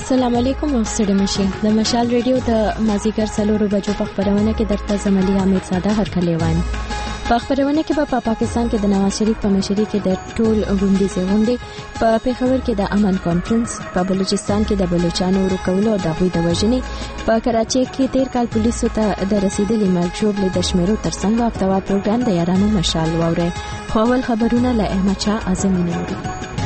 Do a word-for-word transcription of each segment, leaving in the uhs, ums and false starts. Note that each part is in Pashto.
السلام علیکم او ستړي مشي د مشال ریډیو د مازیګر څلورو بجو په خبرونه کې درته زملي حمید ساده هرکلیوان په خبرونه کې په پاکستان کې د نواز شریف په مشرۍ کې د ټول غونډې غونډې په پیښور کې د امن کانفرنس په بلوچستان کې د بلوچستانو ورکولو د غوي د وژنې په کراچۍ کې تیر کال پولیسو ته د رسیدلې مرګ ژوبلې د شمیرو ترڅنګ وختوار پروګرام د یارانو مشال ووره خو اول خبرونه له احمد شاه اعظمي نوري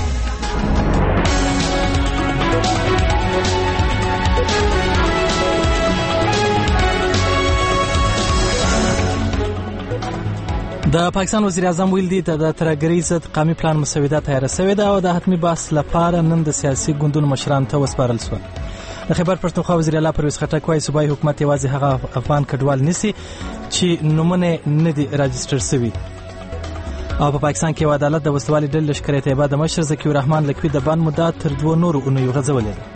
د پاکستان وزیر اعظم ویل دي ته د ترهګرۍ ضد قومي پلان مسوده تیار شوې ده او د حتمی بحث لپاره نن د سیاسي ګوندونو مشرانو ته وسپارل شو. د خیبر پښتونخوا وزیر اعلی پرویز خټک وايي صوبایي حکومت یوازې هغه افغان کډوال نیسي چې نومونه نه دي راجستر شوي. او په پاکستان کې عدالت د وسوالي ډلې لشکره طیبه د مشر ذکی الرحمن لکوي د بند مدت تر دوه نورو اونیو غځولې ده.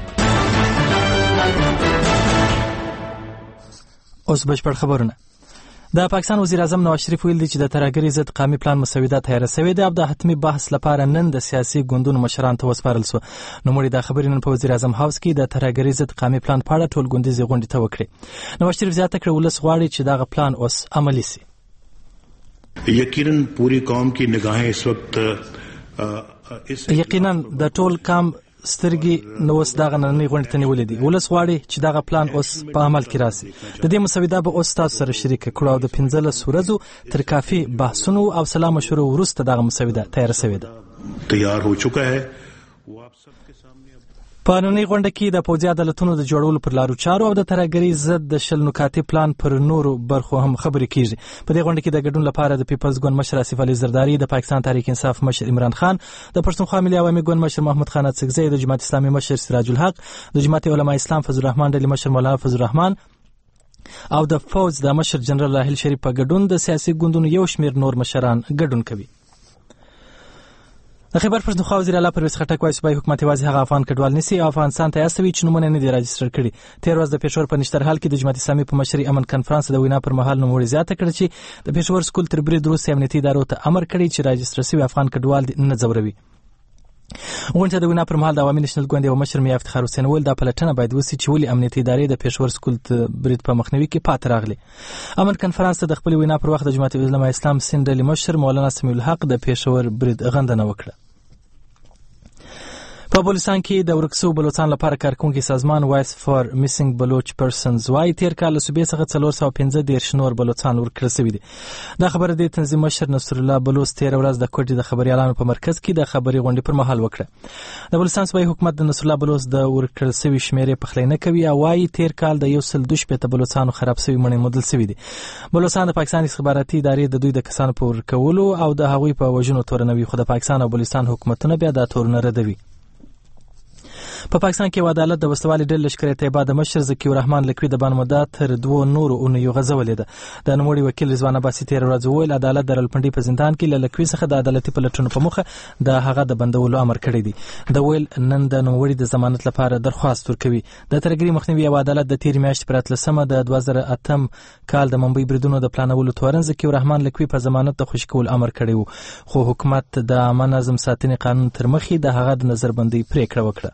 اوس بشپړ خبرونه. د پاکستان وزیر اعظم نواز شریف ویل دي چې د ترهګرۍ ضد قومي پلان مسوده تیار شوې ده او د حتمی بحث لپاره نن د سیاسي ګوندونو مشرانو ته وسپارل شو. نو مړي د خبرې نن په وزیر اعظم هاوس کې د ترهګرۍ ضد قومي پلان په اړه ټول ګوندیزې غونډې ته وکړي. نواز شریف زیاته کړه ولس غواړي چې دغه پلان اوس عملي شي. یقینا پوری قوم کی نگاہیں اس وقت یقینا د ټول قوم سترګې نو اوس دغه نننۍ غونډې ته نیولې دي. ولس غواړي چې دغه پلان اوس په عمل کې راشي. د دې مسوده به اوس تاسو سره شریک کړو او د پنځلس ورځو تر کافي بحثونو او سلا مشورو وروسته دغه مسوده تیار شوې ده. تیار هو چکا ہے. په نننۍ غونډه کې د پوځي عدالتونو د جوړولو پر لارو چارو او د ترهګرۍ ضد د شل نکاتې پلان پر نورو برخو هم خبرې کیږي. په دې غونډه کې د ګډون لپاره د پیپلز ګوند مشر آصف علي زرداري، د پاکستان تحریک انصاف مشر عمران خان، د پښتونخوا ملي عوامي ګوند مشر محمود خان اڅکزی، د جماعت اسلامي مشر سراج الحق، د جماعت علماء اسلام فضل الرحمن ډلې مشر مولانا فضل الرحمن او د فوج د مشر جنرال راحل شریف په ګډون د سیاسي ګوندونو یو شمیر نور مشران ګډون کوي. د خیبر پښتونخوا وزیر اعلی پرویز خټک وايي صوبایي حکومت یوازې هغه افغان کډوال نیسي او افغانستان ته استوي چې نومونه نه دي راجستر کړي. تیر ورځ د پېښور په نشترحال کې د جماعت اسلامي په مشرۍ امن کنفرانس د وینا پر مهال نوموړي زیاته کړه چې د پېښور سکول تر برید وروسته امنیتي ادارو ته امر کړی چې راجستر شوي افغان کډوال نه ځوروي. غونډه د وینا پر مهال د عوامي نېشنل ګوند یو مشر میا افتخار حسین ویل دا پلټنه باید وشي چې ولې امنیتي ادارې د پېښور سکول برید په مخنیوي کې پاتې راغلي. امن کنفرانس ته د خپل وینا پر وخت د جماعت علماء اسلام سند ډلې مشر مولانا سمیع الحق د پېښور برید غندنه وکړه. په بلوچستان کې د ورکسو بلوچستان لپاره کارکونکي سازمان وایس فار میسنګ بلوچ پرسنز وايي تیر کال له صوبې څخه څلور سوه پنځه دېرش نور بلوچستان ورکړل شوي دي. دا خبره د تنظیم مشر نصر الله بلوچ تېره ورځ د کوټې د خبریالانو په مرکز کې د خبري غونډې پر مهال وکړه. د بلوچستان صوبایي حکومت د نصر الله بلوچ د ورکړل شوي شمیرې پخلی نه کوي او وايي تیر کال د یو سل دوه شپېته بلوچستانو خراب شوي مړي موندل شوي دي. بلوچستان د پاکستان استخباراتي ادارې د دوی د کسانو په ورکولو او د هغوی په وژنو تورنوي، خو د پاکستان او بلوچستان حکومتونه بیا دا تورونه ردوي. په پاکستان کې عدالت د وسوالي ډلې لشکره طیبه د مشر ذکی الرحمن لکوي د بند مدت تر دوه نورو اونیو غځولې ده. د نوموړي وکیل رضوان عباسي تېره ورځ وویل عدالت د رالپنډۍ په زندان کې له لکوي څخه د عدالتي پلټنو په موخه د هغه د بندولو امر کړی دی. د ویل نن د نوموړي د ضمانت لپاره درخواست ورکوي. د ترهګرۍ مخنیوي او عدالت د تېرې میاشتې پر اتلسمه د دوه زره اتم کال د ممبۍ بریدونو د پلانولو تورن ذکی الرحمن لکوي په ضمانت د خوشي کول امر کړی و، خو حکومت د عامه نظم ساتنې قانون تر مخې د هغه د نظربندۍ پریکړه وکړه.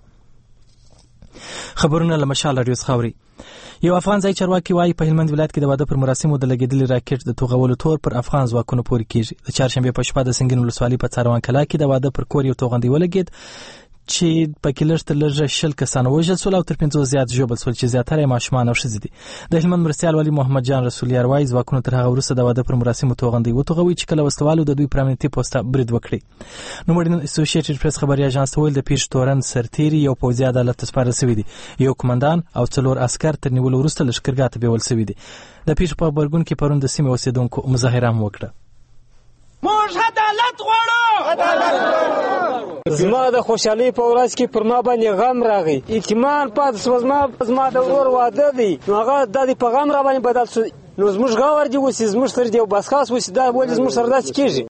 خبرونه له مشال راډیو څخه اوري. یو افغان ځای چارواکي وايي په هلمند ولایت کې د واده پر مراسمو د لګېدلي راکټ د توغولو تور پر افغان ځواکونو پورې کیږي. د چهارشنبې په شپه د سنګین ولسوالۍ په څاروان کلا کې د واده پر کور یو توغندی ولګېد چې پکې لږ تر لږه شل کسان وژل شول او تر پنځوس زیات ژوبل شول چې زیاتره یې ماشومان او ښځې دي. د هلمند مرستیال والي محمد جان رسولیار وايي ځواکونو تر هغه وروسته د واده پر مراسمو توغندی وتوغوي چې کله وسلوالو د دوی پر امنیتي پوسته برید وکړي. نوموړي نن اسوسییټډ پریس خبري اژانس ته ویل د پیښې تورن سرتیري یو پوځي عدالت ته سپارل شوي دي. یو قومندان او څلور عسکر تر نیولو وروسته لښکرګاه ته بیول شوي دي. د پیښې په غبرګون کې پرون د سیمې اوسېدونکو مظاهره هم وکړه. موږ عدالت غواړو. عدالت غواړو. زما د خوشحالۍ په ورځ کې پر ما باندې غم راغی، اطمینان پاتې شو. زما زما د ورور واده دی، نو هغه د دې په غم را باندې بدل شو. نو زموږ غور دی اوس زموږ سره دی او بس خاص اوس دا ولې زموږ سره داسې کېږي.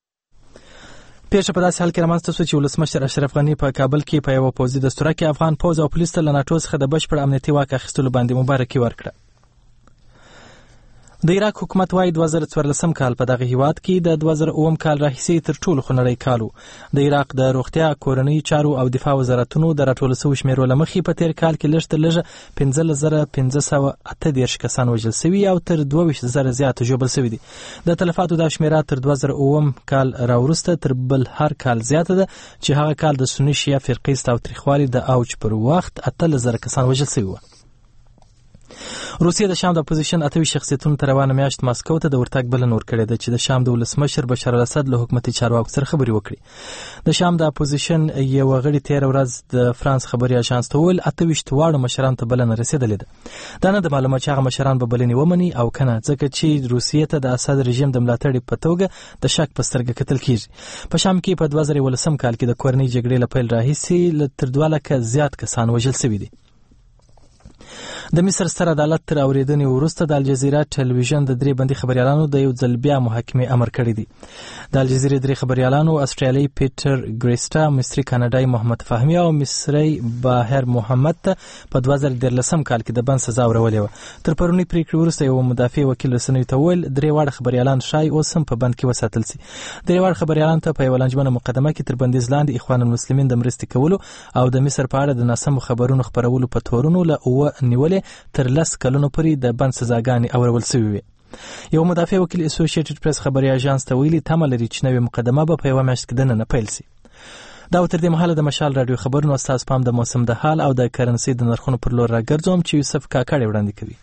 پیښه په داسې حال کې رامنځته شوه چې ولسمشر اشرف غني په کابل کې په یوه پوځي دستوره کې افغان پوځ او پولیس ته له ناټو څخه د بشپړ امنیتي واک اخیستلو باندې مبارکي ورکړه. د عراق حکومت وايي دوه زره څوارلسم کال په دغه هیواد کې د دوه زره اووم کال راهیسې تر ټولو خونړی کال و. د عراق د روغتیا، کورنۍ چارو او دفاع وزارتونو د راټول شویو شمیرو له مخې په تیر کال کې لږ تر لږه پنځلس زره پنځه سوه اته دېرش کسان وژل شوي او تر دوه ویشت زره زیات ژوبل شوي دي. د تلفاتو دا شمیره تر دوه زره اووم کال راوروسته تر بل هر کال زیاته ده چې هغه کال د سني شیعه فرقې تاوتریخوالي د اوج پر وخت اتلس زره کسان وژل شوي وو. روسیه د شام د اپوزیشن اتوي شخصیتونو ته روانه میاشت ماسکو ته د ورتګ بلنه ورکړې ده چې د شام د ولسمشر بشار الاسد له حکومتي چارواکو سره خبرې وکړي. د شام د اپوزیشن یو غړي تیر ورځ د فرانس خبري اژانس ته وویل اته ویشت واړه مشران ته بلنه رسیدلې ده. دا نه د معلومه چې هغه مشران به بلنې ومني او کنه، ځکه چې روسیې ته د اسد رژیم د ملاتړ په توګه د شک په سترګه کتل کیږي. په شام کې په دوه زره ولسم کال کې د کورنۍ جګړې له پیل راهیسې له تر دوه لکه زیات کسان وژل شوي دي. د مصر ستر عدالت تر اوریدنې وروسته د الجزیره ټلویزیون د درې بندي خبريالانو د یو ځل بیا محاکمې امر کړی دی. د الجزیره درې خبريالانو استرالیایي پیټر ګریسټا، مصري کاناډایي محمد فهمي او مصري باهر محمد ته په دوه زره دیارلسم کال کې د بند سزا ورولې وه. تر پرونی پریکړې وروسته یو مدافع وکیل رسنیو ته وویل درې واړه خبريالان شای اوس هم په بند کې وساتل شي. درې واړه خبريالان ته په یو لنجمنه مقدمه کې تر بندیز لاندې اخوان المسلمین د مرستې کولو او د مصر په اړه د ناسمو خبرونو خپرولو په تورونو له اوه نیولې تر لس کلونو پورې د بند سزاګانې اورول شوې وي. یو مدافع وکیل اسوسییټډ پریس خبري اژانس ته ویلي تمه لري چې نوې مقدمه به په یوه میاشت کې دننه پیل شي. دا تر دې مهاله د مشال رادیو خبرونو استاد پام د موسم د حال او د کرنسي د نرخونو پر لور راګرځوم چې یوسف کاکړ وړاندې کوي.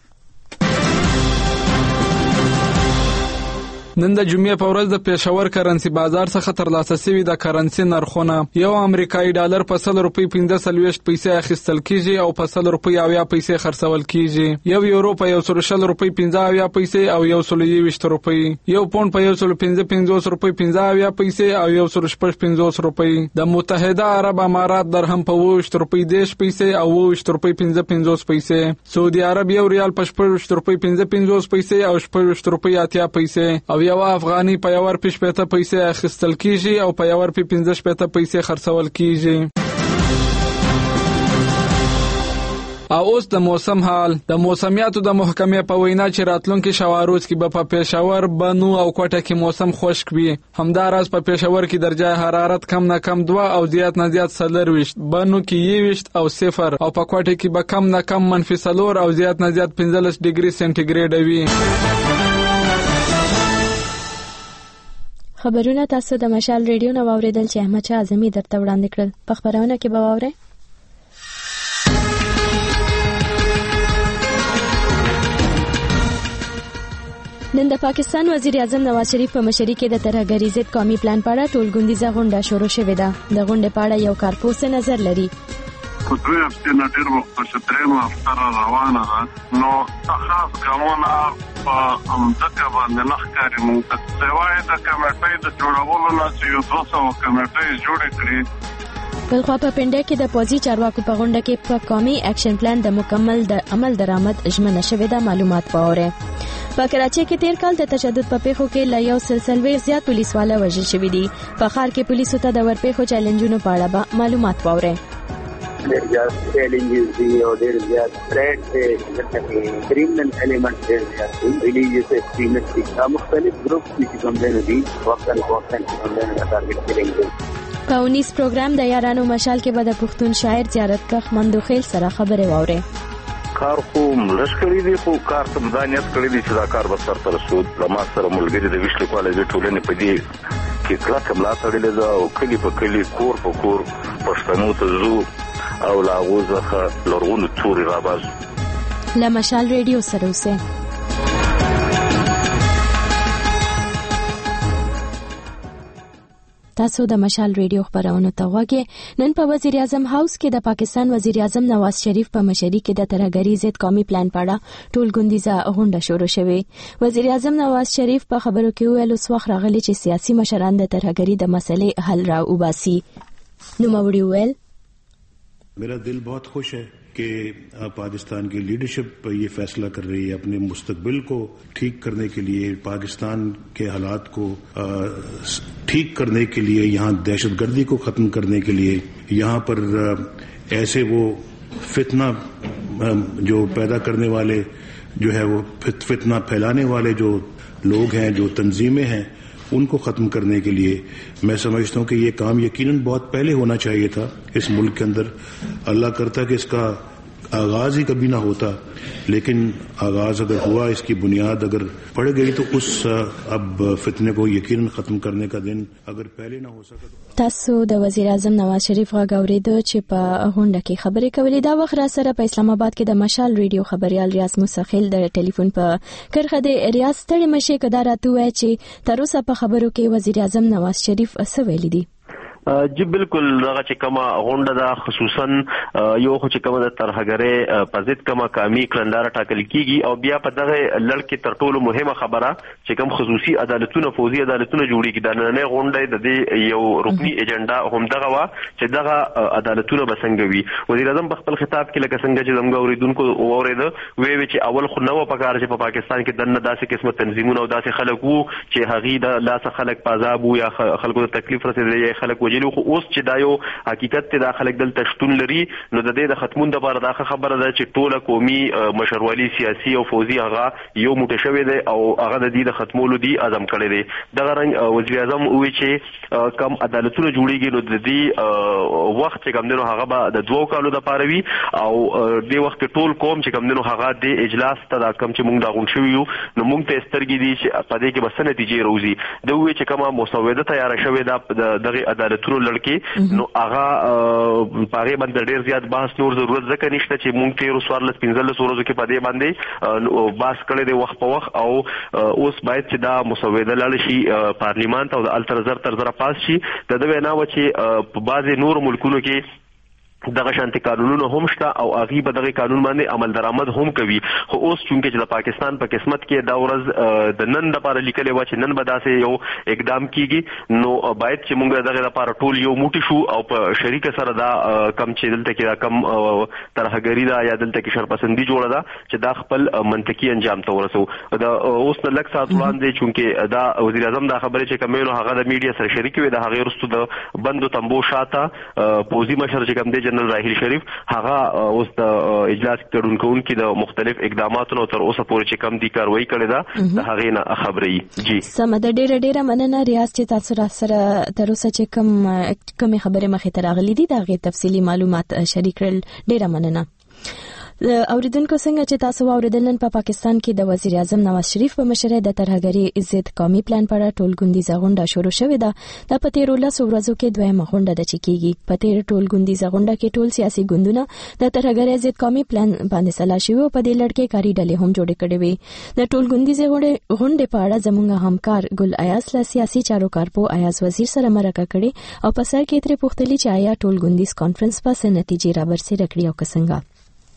نن د جمعې په ورځ د پېښور کرنسي بازار څخه ترلاسه شوي د کرنسي نرخونه یو امریکایي ډالر په سل روپۍ پنځه څلوېښت پیسې اخیستل کیږي او په سل روپۍ اویا پیسې خرڅول کیږي. یو یورو په یو سل شل روپۍ پنځه اویا پیسې او یو سل یوویشت روپۍ. یو پونډ په یو سل پنځه پنځوس روپۍ پنځه اویا پیسې او یو سل شپږ پنځوس روپۍ. د متحده عرب امارات درهم په اوویشت روپۍ دېرش پیسې او اوویشت روپۍ پنځه پنځوس پیسې. سعودي عرب یو ریال په شپږویشت روپۍ پنځه پنځوس پیسې او شپږویشت روپۍ اتیا پیسې او یو افغاني په یو ور پښ پته پیسې اخیستل کیږي او په یو ور پنځه پته پیسې خرڅول کیږي. او اوس د موسم حال. د موسمیاتو د محکمې په وینا چې راتلونکي شواروز کې به په پېښور، بنو او کوټه کې موسم خشک وي. همداراز په پېښور کې درجه حرارت کم نه کم دوه او زیات نه زیات څلورویشت، بنو کې یوویشت او صفر او په کوټه کې به کم نه کم منفي څلور او زیات نه زیات پنځلس ډیګري سنټیګریډ وي. خبرونه تاسو د مشال ریډیو نو اوریدل چې احمد شاه اعظمي درته وړاندې کړل. په خبرونه کې به واورئ نن د پاکستان وزیر اعظم نواز شریف په مشرۍ کې د ترهګرۍ ضد قومي پلان په اړه ټولګوندیزه غونډه شروع شوې ده. د غونډې په اړه یو کارپوه نظر لري. په دوی هفته نه ډېر وخت په شترینو هفته روانه ده نو خاص ګامونه په همدغه باندې نه ښکاري. موږ ته سوای د کمیټې د جوړولو نه چې یو دوه سوه کمیټې جوړې کړي. بلخوا په پنډه کې د پوځي چارواکو په غونډه کې په قومي اکشن پلان د مکمل د عمل درآمد ژمنه شوې ده. معلومات واورئ. په کراچۍ کې تیر کال د تشدد په پیښو کې له یو سل څلوېښت زیات پولیسواله وژل شوي دي. په ښار کې پولیسو ته د ورپېښو چیلنجونو په اړه به معلومات واورئ. ډېر زیات چیلنجز دي او ډېر زیات تھریټ دی، لکه چې کریمنل ایلیمنټ ډېر زیات دي، ریلیجیس ایکسټریمسټ دي، دا مختلف ګروپ چې کوم دي وختاً وختاً کوم دي ټارګټ کېږي. په اونیس پروګرام د یارانو مشال کې به د پښتون شاعر زیارتګاه مندوخیل سره خبرې واورئ. کار خو ملش کړی دی، خو کار ته مدانیت کړی دی چې دا کار به سرته رسود. زما سره ملګري د ویش لیکواله د ټولنې په دې کې کلکه ملا تړلې ده او کلي په کلي کور په کور پښتنو ته ځو او له هغو څخه لرغونو تورې راباسو. له مشال ریډیو سره اوسئ. تاسو د مشال ریډیو خبرونو ته غوږی. نن په وزیر اعظم هاوس کې د پاکستان وزیر اعظم نواز شریف په مشرۍ کې د ترهګرۍ ضد قومي پلان په اړه ټولګوندیزه غونډه شروع شوې. وزیر اعظم نواز شریف په خبرو کې وویل اوس وخت راغلی چې سیاسي مشران د ترهګرۍ د مسلې حل را وباسي. نوموړي وویل मेरा दिल बहुत खुश है कि पाकिस्तान की लीडरशिप ये फैसला कर रही है अपने मुस्तकबिल को ठीक करने के लिए, पाकिस्तान के हालात को ठीक करने के लिए, यहाँ दहशतगर्दी को ख़त्म करने के लिए, यहाँ पर ऐसे वो फितना जो पैदा करने वाले जो है वो फितना फैलाने वाले जो लोग हैं, जो तंजीमें हैं, उनको खत्म करने के लिए मैं समझता हूं कि ये काम यकीनन बहुत पहले होना चाहिए था इस मुल्क के अंदर। अल्लाह करता कि इसका आगाज ही कभी ना होता, लेकिन आगाज अगर हुआ, इसकी बुनियाद अगर पड़ गई, तो उस अब फितने को यकीनन खत्म करने का दिन अगर पहले ना हो सका। تاسو د وزیر اعظم نواز شریف غږ اوریدو چې په غونډه کې خبرې کولې. دا وخت را سره په اسلام آباد کې د مشال ریډیو خبريال ریاض مسخیل د ټلیفون په کرخه د ریاض ستړي مشه کداراتو وای چې تر اوسه په خبرو کې وزیر اعظم نواز شریف څه ویلي دي؟ جی بالکل دغه چې کومه غونډه ده خصوصا یو خو چې کومه د ترهګرۍ په ضد کومه قومي کلندار ټاکل کیږي او بیا په دغه لړ کې تر ټولو مهمه خبره چې کوم خصوصي عدالتونه فوزي عدالتونه جوړیږي د نن غونډه د دې یو رکنی ایجنډا هم دغه وا چې دغه عدالتونه بسنګ وي. وزیر اعظم په خپل خطاب کې لکه څنګه چې زموږ اوریدونکو اوریده وی وی چې اول خو نو په کار چې په پاکستان کې دنه داسې قسمه تنظیمونه او داسې خلک وو چې هغه د لاس خلک پازاب یا خلکو ته تکلیف رسېدلی یا خلک خو اوس چې دا یو حقیقت ته د خلک دلته شتون لري، نو د دې د ختمون د لپاره دا خبره ده چې ټوله قومي مشروالي سیاسي او فوزي هغه یو موټی شوی دی او هغه د دې د ختمولو دی عزم کړی دی. دغه رنګ وزیر اعظم وی چې کم عدالتونه جوړیږي نو د دې وخت چې کوم دنو هغه به د دوو کالو د لپاره وي او دې وخت ټول قوم چې کوم دنو هغه د اجلاس ته د کم چې موږ دا غون شو یو نو موږ ته سترګې دي چې په دې کې بس نتیجې راوځي. د وی چې کومه مسوده تیار شوې ده دغه عدالتونو لړ کې نو هغه پاره باندې ډیر زیات بحث نور ضرورت ځکه نشته چې مونږ تیر وسوار لس پنځلس ورځو کې پدې باندې بحث کړی دی وخت په وخت او اوس باید چې دا مسوده لاړ شي پارلیمان ته او د الترزر تر زره پاس شي. د دوی نه و چې په بعضي نور ملکونو کې دغه شانتي قانونونه هم شته او هغه به دغه قانون باندې عمل درآمد هم کوي. خو اوس چونکه چې د پاکستان په قسمت کې دا ورځ د نن لپاره لیکلې و چې نن به داسې یو اقدام کیږي نو باید چې موږ دغه لپاره ټول یو موټی شو او په شریک سره دا کم چې دلته کې کم ترهګری دا یا دلته کې شرپسندي جوړه ده چې دا خپل منطقي انجام ته ورسو. دا اوس د لک سات وړاندې چونکه دا وزیر اعظم دا خبره چې کومینو هغه د میډیا سره شریک وي د هغه رستو د بندو تنبو شاته پوزي مشر چې کوم دی جنرال راهیل شریف هغه اوس د اجلاس ګډون کې د مختلف اقداماتو تر اوسه پورې چې کم دي کاروایی کړې ده د هغه نه خبرې. جی سم د ډېر ډېر مننه ریاض چې تاسو را سره تر اوسه چې کم کم خبره مخې ته راغلي دي دا غي تفصيلي معلومات شریک کړل. ډېر مننه. اوریدونکو څنګه چې تاسو اوریدل نن په پاکستان کې د وزیر اعظم نواز شریف په مشرۍ د ترهګری ضد قومي پلان په اړه ټولګوندیزه غونډه شروع شوې ده. د پتیرو لاس ورځو کې دویمه غونډه ده چې کیږي. پتیر ټولګوندیزه غونډه کې ټول سیاسي ګوندونه د ترهګری ضد قومي پلان باندې سلا شوي او په دې لړ کې کاری ډلې هم جوړې کړې وي. د ټولګوندیزه غونډې په اړه زموږ همکار ګل ایاز له سیاسي چارو کارپو ایاز وزیر سره مرکه کړې او په سر کې ترې پوښتلې چې آیا ټولګوندیز کانفرنس په څه نتیجې رابرسېره کړې او څنګه.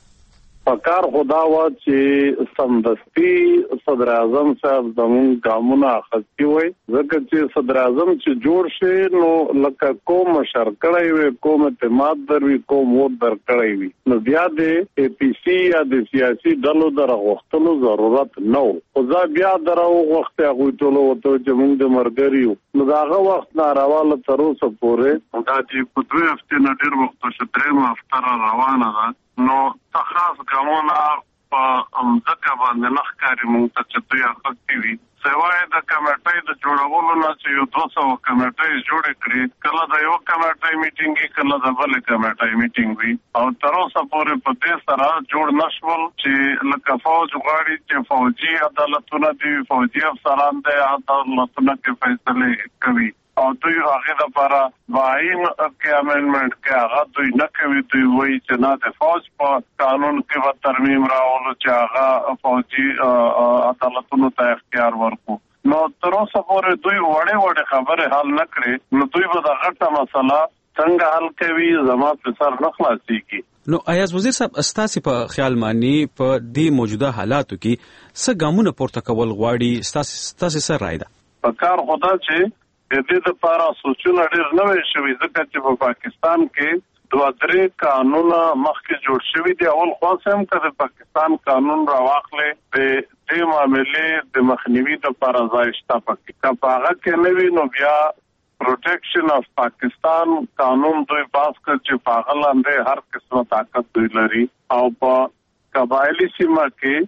پکار خدا وا چې سمدستي صدر اعظم صاحب زمون ګامونه اخستي وي ځکه چې صدر اعظم چې جوړ شي نو لکه کوم شرکړی وي کوم اعتماد دروي کوم ووټ درکړی وي نو بیا د اي پي سي یا د سیاسي ډلو درغښتلو ضرورت نه و. خو ځا بیا درو وخت هغه ټولو وته چې موږ د مرګريو نو داغه وخت نارواله تر اوسه پورې دا چې په دوه هفته نه ډیر وخت شو درېمه هفته روانه ده نو خاص ګامونه په امځکه باندې نخکاری مونږ ته چې دوی اخستي وي. سوای د کمیټې د جوړولو نه چې یو دوه سوه کمیټې جوړې کړې کله د یو کمیټې میټینګ کله د بل کمیټې میټینګ وي او تر اوسه پورې په دې سره جوړ نشول چې لکه فوج غواړي چې فوجي عدالتونه دي فوجي افسران دي عدالتونه کې فیصله کوي او دوی هغه د لپاره وایم کې امندمنت کې هغه دوی نه کوي. دوی وایي چې نه د فوج په قانون کې و ترمیم راولو چې هغه فوجي عدالتونو ته اختیار ورکو. نو تر اوسه پورې دوی وړې وړې خبرې حل نه کړې نو دوی به د غټه مسله څنګه حل کوي زما په سر نه خلاصيږي. نو ایاز وزیر صاحب استاسي په خیال مانی په دې موجوده حالاتو کې څه ګامونه پورته کول غواړي استاسي سره راي ده؟ پکار خدا چې د دې لپاره سوچونه ډېر نوې شوي ځکه چې په پاکستان کې دوه درې قانونه مخکې جوړ شوي دي. اول خاص هم که د پاکستان قانون راواخلې د دې معاملې د مخنیوي لپاره ځای شته پکې که په هغه کې نه وي نو بیا پروټیکشن اف پاکستان قانون دوی پاس کړ چې په هغه لاندې هر قسمه طاقت دوی لري او په قبایلی سیمه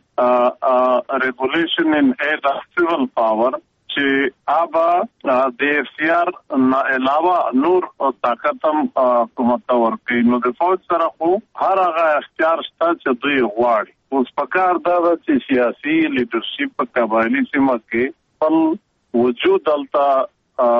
کې ریګولیشن ان ایډ اف سیول پاور چې آبا د اف سی آر نه علاوه نور طاقت هم حکومت ته ورکوي. نو د فوج سره خو هر هغه اختیار شته چې دوی غواړي. اوس پکار دا ده چې سیاسي لیډرشپ په قبایلی سیمه کې خپل وجود دلته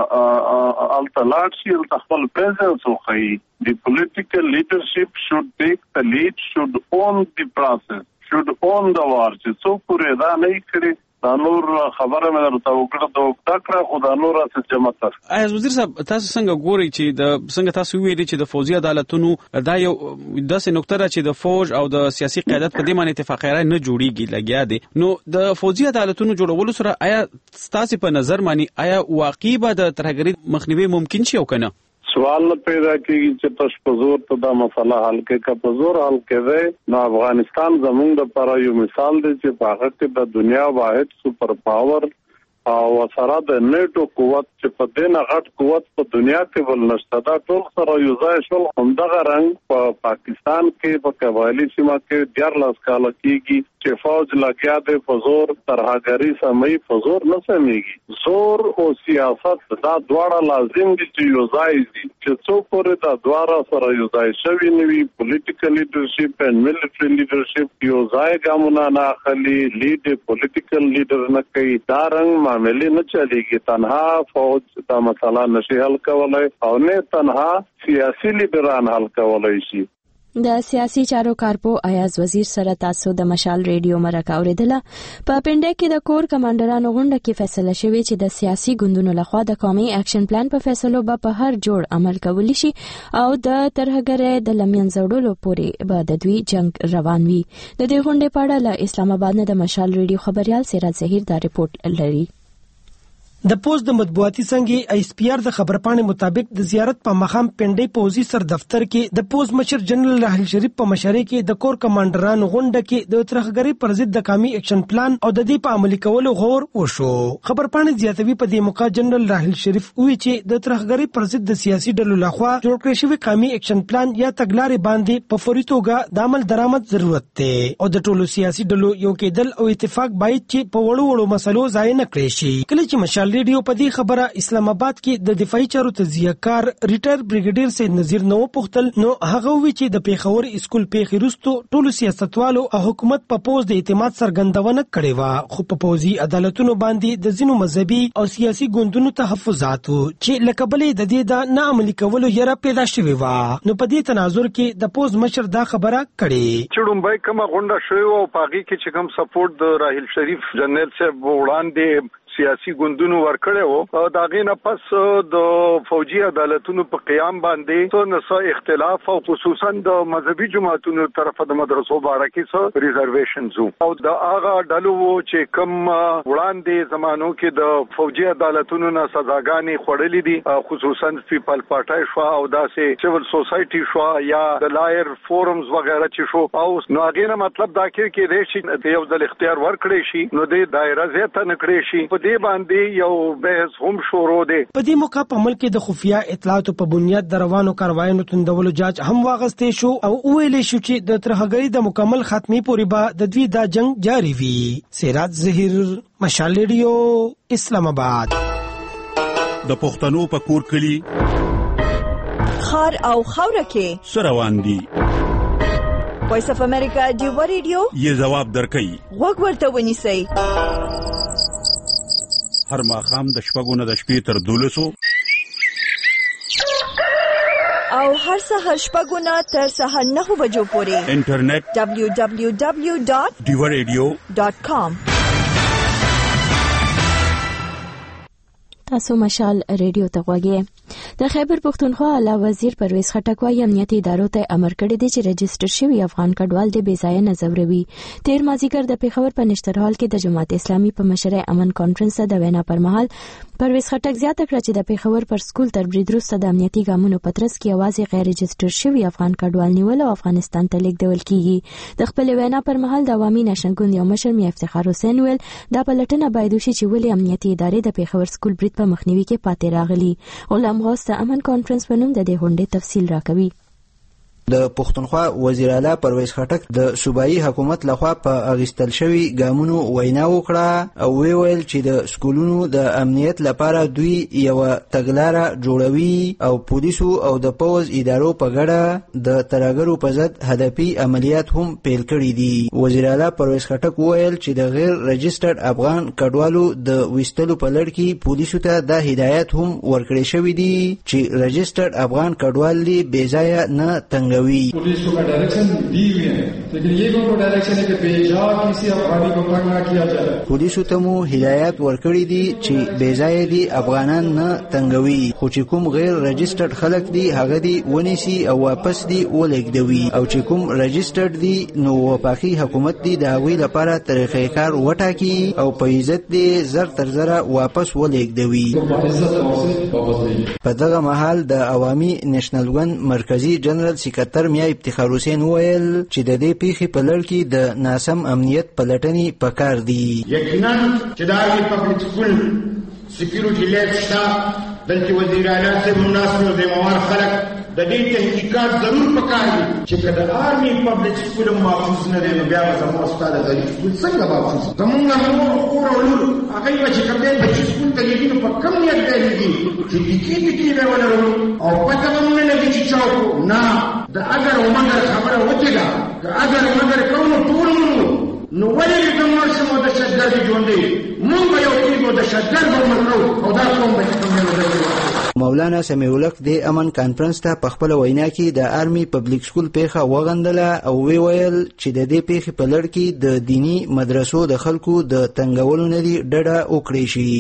الته لاړ شي، الته خپل پریزنس وښيي. The political leadership should take the lead, should own the process, should own the war. چې څوک پورې دا نه کړي دا نور خبره مې درته وکړه د وکړه خو دا نور څه جمع تر. ایز وزیر صاحب تاسو څنګه ګورئ چې د څنګه تاسو ویلي چې د فوجي عدالتونو دا یو داسې نقطه ده چې د فوج او د سیاسي قیادت په دې باندې اتفاق رائے نه جوړیږي لګیا دي. نو د فوجي عدالتونو جوړولو سره آیا تاسو په نظر باندې آیا واقعي به د ترهګرۍ مخنیوي ممکن شي او کنه؟ سوال پیدا کیږي چې تاسو په زور ته دا مسله حل کې کا په زور حل کړي. نو افغانستان زموږ د پر یو مثال دی چې په هغه کې د دنیا واحد سپر پاور او سره د نیټو قوت چې په دینه غټ قوت په دنیا کې ول نشته دا ټول سره یو ځای شول. همدغه رنګ په پاکستان کې په قبایلی سیمه کې ډیر لاس کاله کیږي چې فوج لګیا دی په زور ترهګری سمي په زور نه سميږي. زور او سیاست دا دواړه لازم دي چې یو ځای دي چې څوک پرې دا دواړه سره یو ځای شوي نوي. پولیټیکل لیډرشپ او ملټری لیډرشپ یو ځای ګامونه نه اخلي، لیډ پولیټیکل لیډر نه کوي. دا رنګ معاملې نه چلېږي. تنها فوج دا مسله نشي حل کولای او نه تنها سیاسي لیډران حل کولای شي. د سیاسي چارو کارپو ایاز وزیر سره تاسو د مشال ریډیو مرکه اوریدله. په پنډه کې د کور کمانډرانو غونډه کې فیصله شوې چې د سیاسي ګوندونو لخوا د قومي اکشن پلان په فیصلو به په هر جوړ عمل کولی شي او د ترهګرۍ د لمنځه وړلو پورې به د دوی جنگ روان وي. د دې غونډې په اړه له اسلام آباد نه د مشال ریډیو خبريال سراج ظهیر دا ریپورت لري. د پوز د مطبوعاتي څنګه ایس پی آر د خبرپاڼې مطابق د زیارت په مخام پنډې پوزي سر دفتر کې د پوز مشر جنرال راحیل شریف په مشرۍ کې د کور کمانډرانو غونډه کې د ترهګرۍ پر ضد د قومي اکشن پلان او د دې په عملي کولو غور وشو. خبرپاڼې زیاتوي په دې موقع جنرال راحیل شریف وی چې د ترهګرۍ پر ضد د سیاسي ډلو لخوا جوړ کړی شوی قومي اکشن پلان یا تګلارې باندې په فوري توګه د عمل درآمد ضرورت دی او د ټولو سیاسي ډلو یو کېدل او اتفاق باید چې په وړو وړو مسلو ځای نه کړی شي. کله چې مشال ریډیو په دې اسلام آباد کې د دفاعي چارو تجزیه کار ریټایر بریګیډیر سید نذیر نو پختل نو هغه وی چې د پیښور اسکول پیښې رستو ټولو سیاستوالو او حکومت په پوز د اعتماد څرګندونه کړې و خو په پوزي عدالتونو باندې د ځینو مذهبي او سیاسي ګوندونو تحفظات چې لکبلې د دې د نه عملي کولو یره پیدا شوې و. نو په دې تناظر کې د پوز مشر دا خبره کړې چې ډومبای کومه غونډه شوې او پاغي کې چې کوم سپورټ د راحیل شریف جنرال صاحب وړاندې سیاسي ګوندونو ورکړی وو او د هغې نه پس د فوجي عدالتونو په قیام باندې څه نه څه اختلاف او خصوصا د مذهبي جماعتونو طرفه د مدرسو باره کې څه ریزرویشنز وو او د هغه ډلو وو چې کوم وړاندې زمانو کې د فوجي عدالتونو نه سزاګانې خوړلې دي خصوصا پیپل پارټای شو او داسې سیول سوسایټي شو یا د لایر فورمز وغیرہ چې شو او نو هغې نه مطلب دا کې کې دی چې یو ځل اختیار ورکړی شي نو د دایره زیاته نه کړی شي په دې باندې یو بحث هم شروع دی. په دې موقع په ملک د خفیه اطلاعاتو په بنیاد د روانو کاروایانو تندولو جاج هم واغستې شو او ویلې شو چې د ترهګرۍ د مکمل خاتمې پورې به د دوی دا جنگ جاری وي. سراج ظهیر مشال ریډیو اسلام آباد. د پښتنو په کور کلی خار او خوره کې سروان دي. وایس اف امریکا دیو ریډیو یې جواب درکړي وګ ورته ونیسئ. هر ماخام د شپږو نه د شپې تر دولسو او هر سهار شپږو نه تر سهار نهو بجو پورې انټرنیټ دبلیو دبلیو دبلیو ډاٹ دیو ریډیو ډاٹ کام. تاسو مشال ریډیو ته غوږی. د خیبر پښتونخوا اعلی وزیر پرویز خټک وايي امنیتي ادارو ته امر کړی دی چې رجسټر شوی افغان کډوال د بېځایه نه ځوروي. تیر مازیګر د پیښور په نشترحال کې د جماعت اسلامي په مشرۍ امن کانفرنس د وینا پر مهال پرویز خټک زیاته کړه چې د پیښور پر سکول تر برید وروسته د امنیتي ګامونو په ترڅ کې یوازې غیر رجسټر شوي افغان کډوال نیول او افغانستان ته لیږدول کیږي. د خپل وینا پر مهال د عوامي نېشنل ګوند یو مشر میا افتخار حسین ویل دا پلټنه باید وشي چې ولې امنیتي ادارې د پیښور سکول برید په مخنیوي کې پاتې راغلي. غلام غوث د امن کانفرنس په نوم د دې غونډې تفصیل راکوي. د پښتونخوا وزیر اعلی پرویز خټک د صوبایي حکومت لخوا په اغیستل شوی ګامونو وینا وکړه او ویل چې د سکولونو د امنیت لپاره دوی یو تګلاره جوړوي او پولیسو او د پوز ادارو په ګډه د ترهګرو په ضد هدفي عملیات هم پیل کړي دي. وزیر اعلی پرویز خټک ویل چې د غیر رجسټرډ افغان کډوالو د وستلو په لړ کې پولیسو ته د هدایت هم ورکړی شوی دی چې رجسٹرڈ افغان کډوال دی بے ځایه نه تنګوي. Police को डायरेक्शन दी हुई है लेकिन ये को डायरेक्शन है कि बेजा किसी अफगानी को तंग न किया जाए. پولیسو ته مو هدایت ورکړی دی چې بے ځایه دي افغانان نه تنګوي خو چې کوم غیر رجسټرډ خلک دي هغه دی ونیسي او واپس دی ولګدوي او چې کوم رجسټرډ دي نو وفاقي حکومت دی د هغوی لپاره طریقې کار وټاکي او په عزت دی زر تر زره واپس ولګدوي. په دغه مهال د عوامي نېشنل ګوند مرکزی جنرال سکرټر میا افتخار حسین ویل چې د دې پیښې په لړ کې د ناسم امنیت پلټنې پکار دي. یقینا چې دا پبلک سکول سکیورټي لیب شته دلته وزیر اعلی سے مناسب او ذمہوار خلک د دې تحقیقات ضرور پکار دي چې کله آرمي پبلک سکول محفوظ نه دی نو بیا زموږ استاد غریب سکول څنګه محفوظ زموږ نور اور ولور هغه چې کوم دی چې سکول ته لګي په کم نیت دی لګي چې دکی دکی به ولرو او پته مونږ نه لګي چې چاو نه د اگر ومنګر خبره وته دا د اگر ومنګر کوم ټول نو ولې کوم شمو د شدګر ژوندې مونږ یو کیږو د شدګر ورمنو او دا کوم به کوم. مولانا سمیع الحق د امن کانفرنس ته په خپل وینا کې د آرمي پبلک سکول پیښه وغندله او وی ویل چې د دې پیښې په لړ کې د دینی مدرسو د خلکو د تنګولو نه دی ډډه وکړي شي.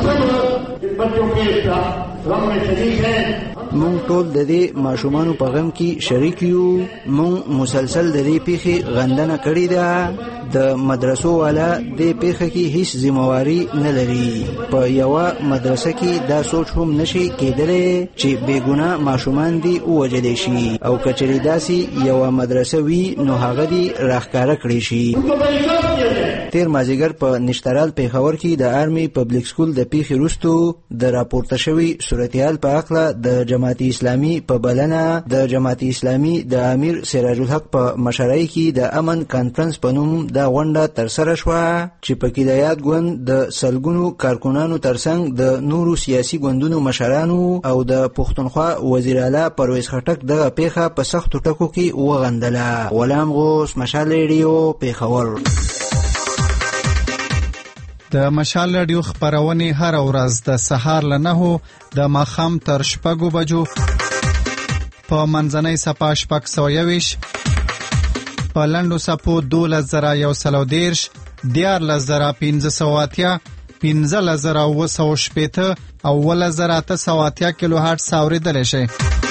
مونږ ټول د دې ماشومانو په غم کې شریک یو. مونږ مسلسل د دې پیښې غندنه کړې ده. د مدرسو والا د پیښې کې هیڅ ذمہواری نه لري. په یو مدرسه کې دا سوچ هم نشي کېدلی چې بیګناه ماشومان دي ووژل شي او کچري داسي یو مدرسه وي نو هغه دي راښکاره کړی شي. تیر مازیګر په نشترال پیښور کې د آرمي پبلک سکول د پیښې وروسته د راپورته شوی صورتحال په اړه د جماعت اسلامي په بلنه د جماعت اسلامي د امیر سراج الحق په مشرۍ کې د امن کانفرنس په نوم د غونډه ترسره شوه چې پکې د یاد ګوند د سلګونو کارکونانو ترڅنګ د نورو سیاسي ګوندونو مشرانو او د پښتونخوا وزیر اعلی پرویز خټک دغه پیښه په سختو ټکو کې وغندله. غلام غوث، مشال ریډیو، پیښور. د مشال رادیو خبرونه هر ورځ د سهار له نهو د ماښام تر شپږو بجو په منځنۍ صفه شپږ سوه یویش په لنډو صفو دولس زره یو سلو دیرش دیارلس زره پنځه سوه اتیا پنځلس زره اوه سوه شپېته او اوولس زره اته سوه اتیا کیلو هرټز اورېدلی شئ.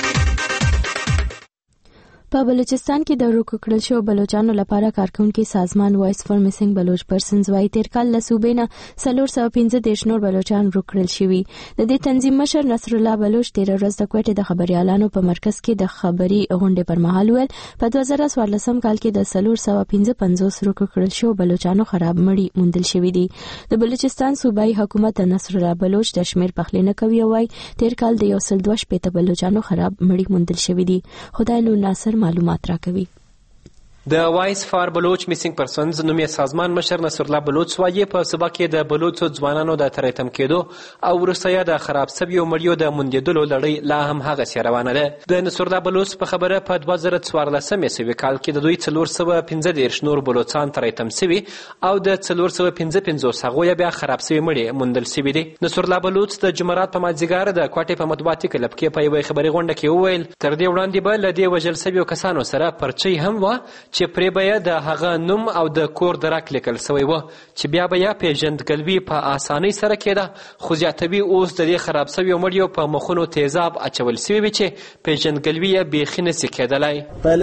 په بلوچستان کې د ورکو کړل شوو بلوچانو لپاره کارکونکي سازمان وایس فار میسنګ بلوچ پرسنز وايي تیر کال له صوبې نه څلور سوه پنځه دېرش نور بلوچان ورک کړل شوي. د دې تنظیم مشر نصر الله بلوچ تېره ورځ د کوټې د خبریالانو په مرکز کې د خبري غونډې پر مهال ویل په دوه زره څوارلسم کال کې د څلور سوه پنځه پنځوس ورکو کړل شوو بلوچانو خراب مړي موندل شوي دي. د بلوچستان صوبایي حکومت نصر الله بلوچ د شمیر پخلی نه کوي او وايي تیر کال د یو سل دوه شپېته بلوچانو خراب مړي موندل شوي دي. خدای لو ناصر معلومات راکوي. د وایس فار بلوچ میسنګ پرسنز نومي سازمان مشر نصر الله بلوچ وايي په صوبه کې د بلوچو ځوانانو د تریتم کېدو او وروسته د خراب سویو مړیو د موندېدلو لړۍ لا هم هغسې روانه ده. د نصر الله بلوچ په خبره په دوه زره څوارلسم عیسوي کال کې د دوی څلور سوه پنځه دېرش نور بلوچان تریتم سوي او د څلور سوه پنځه پنځوس هغوی بیا خراب سوي مړي موندل سوي دي. نصر الله بلوچ د جمعرات په مازدیګر د کوټې په مطبوعاتي کلب کې په یوې خبري غونډه کې وویل تر دې وړاندې به له دې وژل سویو کسانو سره پرچۍ هم وه چې پرې به یې د هغه نوم او د کور درک لیکل سوی و چې بیا به یې پیژندګلوي په اسانۍ سره کېده. خو زیاتوي اوس د دې خراب سویو مړیو په مخونو تیزاب اچول سوي وي چې پیژندګلوي یې بیخي نسي کېدلی.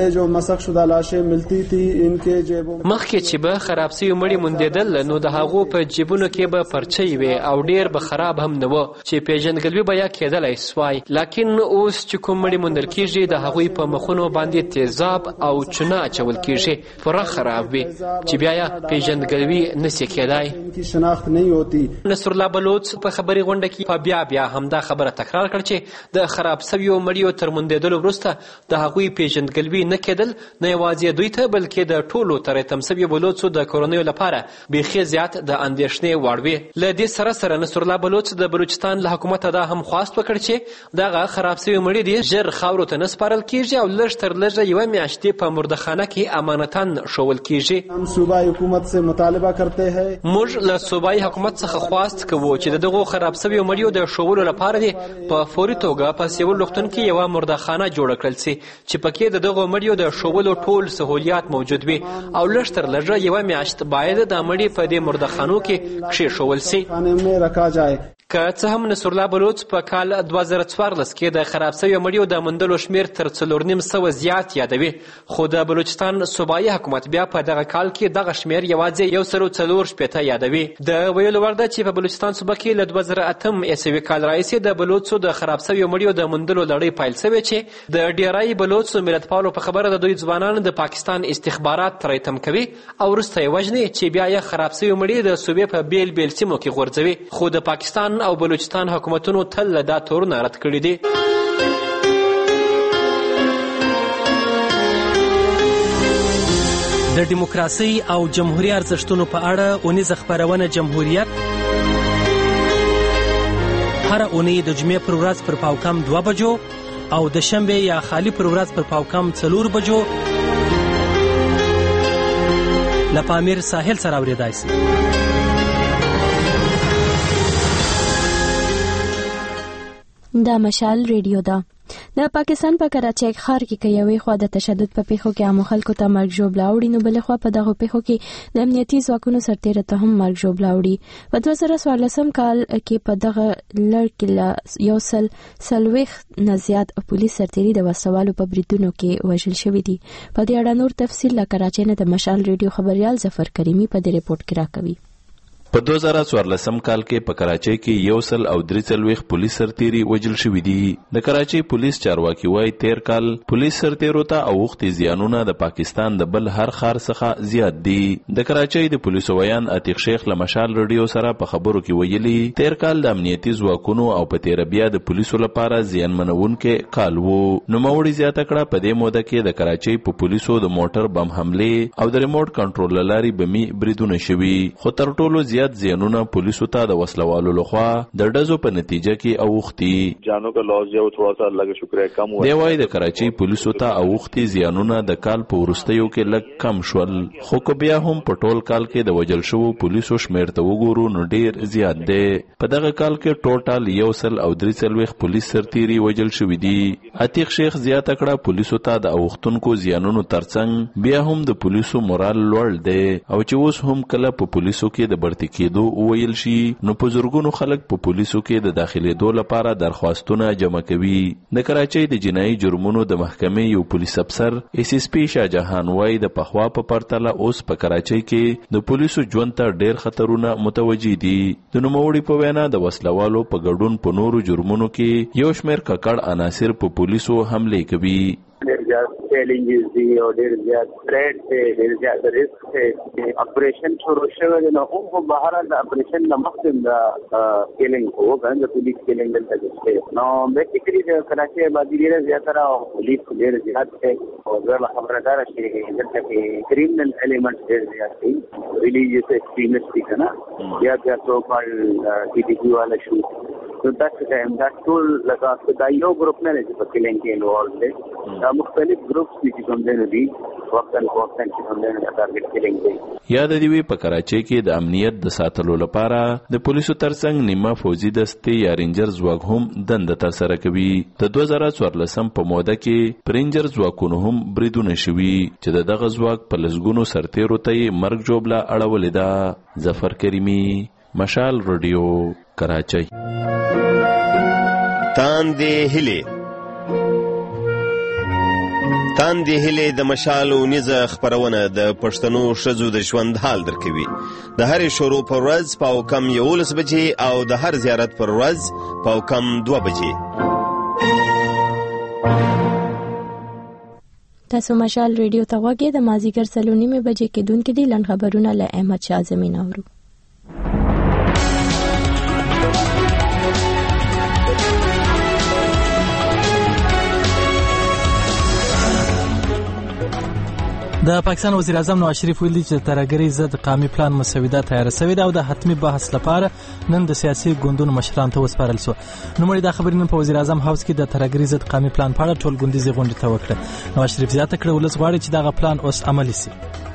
مخکې چې به خراب سوي مړي موندېدل نو د هغو په جیبونو کې به پرچۍ وي او ډېر به خراب هم نه و چې پیژندګلوي به یې کېدلی سوای. لکن اوس چې کوم مړي موندل کېږي د هغوی په مخونو باندې تیزاب او چونه اچول خرڅول کیږي پوره خراب وي چې بیا یې پیژندګلوي نشي کېدای. شناخت نه ہوتی. نصر الله بلوچ په خبري غونډه کې په بیا بیا همدا خبره تکرار کړ چې د خراب سویو مړیو تر موندېدلو وروسته د هغوی پیژندګلوي نه کېدل نه یوازې دوی ته بلکې د ټولو ترتم سویو بلوچو د کورنیو لپاره بیخي زیات د اندېښنې وړ وي. له دې سره سره نصر الله بلوچ د بلوچستان له حکومته دا هم خواست وکړ چې دغه خراب سوي مړي دي ژر خاورو ته نه سپارل کیږي او لږ تر لږه یوه میاشتې په مردخانه کې امانتاً شول کیږي. هم صوبایي حکومت سے مطالبه کرتے ہیں. موږ له صوبایي حکومت څخه خواست کوو چې دغه خراب سوي مړیو د شولو لپاره دي په فوري توګه په سیول روغتون کې یوه مردخانه جوړه کړل سي چې پکې د دغه مړیو د شولو ټول سهولیات موجود وي او لږ تر لږه یوه میاشت باید د مړي په دې مردخانو کې کښېښول سي. که څه هم نصر الله بلوچ په کال دوه زره څوارلس کې د خراب سویو مړیو د موندلو شمېر تر څلور نیم سوه زیات یادوي خو د بلوچستان صوبایي حکومت بیا په دغه کال کې دغه شمېر یوازې یو سل څلور شپېته یادوي. د ویلو وړ ده چې په بلوچستان صوبه کې له دوه زره اتم عیسوي کال راهیسې د بلوچو د خراب سویو مړیو د موندلو لړۍ پیل سوې چې د ډېری بلوچو ملتپالو په خبره د دوی ځوانان د پاکستان استخبارات تریتم کوي او وروسته یې وژني چې بیا یې خراب سوي مړي د صوبې په بیل بیل سیمو کې غورځوي. خو د پاکستان او بلوچستان حکومتونو تل دا تورونه رد کړي دي. د دیموکراسي او جمهوریت ارزښتونو په اړه اونیزه خپرونه جمهوریت هر اونۍ د جمعې پر ورځ پر پاوکم دوه بجو او د شنبې یا خالی پر ورځ پر پاوکم څلور بجو له پامیر ساحل سره اورېدای شي. دا مشال ریډیو ده. د پاکستان په کراچۍ ښار کې که یوې خوا د تشدد په پیښو کې عامو خلکو ته مرګ ژوبله اوړي نو بلې خوا په دغو پیښو کې د امنیتي ځواکونو سرتېره ته هم مرګ ژوبله اوړي. په دوه زره څوارلسم کال کې په دغه لړ کې له یو سل څلوېښت نه زیات پولیس سرتېري د وسوالو په بریدونو کې وژل شوي دي. په دې اړه نور تفصیل له کراچۍ نه د مشال ریډیو خبریال ظفر کریمي په دې ریپورت کې راکوي. په دوه زره څوارلسم کال کې په کراچۍ کې یو سل او درې څلوېښت پولیس سرتېري وژل شوي دي. د کراچۍ پولیس چارواکي وایي تیر کال پولیس سرتېرو ته اوښتي زیانونه د پاکستان د بل هر ښار څخه زیات دي. د کراچۍ د پولیسو ویان عتیق شیخ له مشال ریډیو سره په خبرو کې ویلي تیر کال د امنیتي ځواکونو او په تیره بیا د پولیسو لپاره زیانمنونکی کال و. نوموړي زیاته کړه په دې موده کې د کراچۍ په پولیسو د موټر بم حملې او د ریموټ کنټرول له لارې بمي بریدونه شوي خو تر ټولو زیات زیانونه پولیسو ته د وسلوالو لخوا د ډزو په نتیجه کې اوښتي. جانو کا لاس جو تھوڑا سا الله کا شکر ہے کم ہوا. دی وايي د کراچۍ پولیسو ته اوښتي زیانونه د کال په وروستیو کې لږ کم شول خو که بیا هم په ټول کال کې د وژل شوو پولیسو شمېر ته وګورو نو ډېر زیات دی. په دغه کال کې ټوټال یو سل او درې څلوېښت پولیس سرتېري وژل شوي دي. عتیق شیخ زیاته کړه پولیسو ته د اوښتونکو زیانونو ترڅنګ بیا هم د پولیسو مورال لوړ دی او چې اوس هم کله په پولیسو کې د برتي کېدو وویل شي نو په زرګونو خلک په پولیسو کې د داخلېدو لپاره درخواستونه جمع کوي. د کراچۍ د جنایي جرمونو د محکمې یو پولیس افسر ایس ایس پی شاه جهان وایي د پخوا په پرتله اوس په کراچۍ کې د پولیسو ژوند ته ډېر خطرونه متوجي دي. د نوموړي په وینا د وسلوالو په ګډون په نورو جرمونو کې یو شمېر ککړ عناصر په پولیسو حملې کوي. ډېر زیات چیلنجز دي او ډېر زیات تھریټ دی ډېر زیات ریسک دی. اپریشن شروع شوی دی نو هم خو بهر د اپریشن نه مخکې د کیلنګ وو کنه د پولیس کیلنګ دلته دی نو بیسیکلی د کراچۍ آبادي ډېره زیاتره او پولیس ډېر زیات دی او زه خبردار شي دلته کې کریمنل ایلیمنټ ډېر زیات دي ریلیجیس ایکسټریمست دي کنه یا بیا سو کال ټي ټي پی والا شو نو تاسو ته هم دا ټول لکه دا یو ګروپ نه دی په کیلنګ کې انوالو دی دا مختلف ګروپس چې کوم دی دي وختن وختن چې کوم دی ټارګټ کیلنګ دی. یاد دی وی په کراچۍ کې د امنیت د ساتلو لپاره د پولیسو ترڅنګ نیمه فوجي دستې یا رینجر ځواک هم دنده ترسره کوي. د دوه زره څوارلسم په موده کې پرینجر ځواکونو هم بریدونه شوي چې د دغه ځواک په لسګونو سرتېرو ته یې مرګ ژوبله اړولې ده. ظفر کریمي مشال ریډیو کراچۍ. تاندې هلې تاندې هلې د مشال اونیزه خپرونه د پښتنو ښځو د ژوند حال درکوي. د هرې شروع پر ورځ پاو کم یولس بجې او د هر زیارت پر ورځ پاو کم دوه بجې. تاسو مشال ریډیو ته غوږی د مازیګر سلونی مې بجې کې دونکو دي لن خبرونه له احمد شاه زمين اورو. د پاکستان وزیر اعظم نواز شریف ویلي چې ترهګرۍ ضد قومي پلان مسوده تیار شوې ده او د حتمی بحث لپاره نن د سیاسي ګوندونو مشرانو ته وسپارل شو. نوموړي دا خبرې نن په وزیر اعظم هاوس کې د ترهګرۍ ضد قومي پلان په اړه ټول ګوندیزې غونډې ته وکړه. نواز شریف زیاته کړه ولس غواړي چې دغه پلان اوس عملي شي.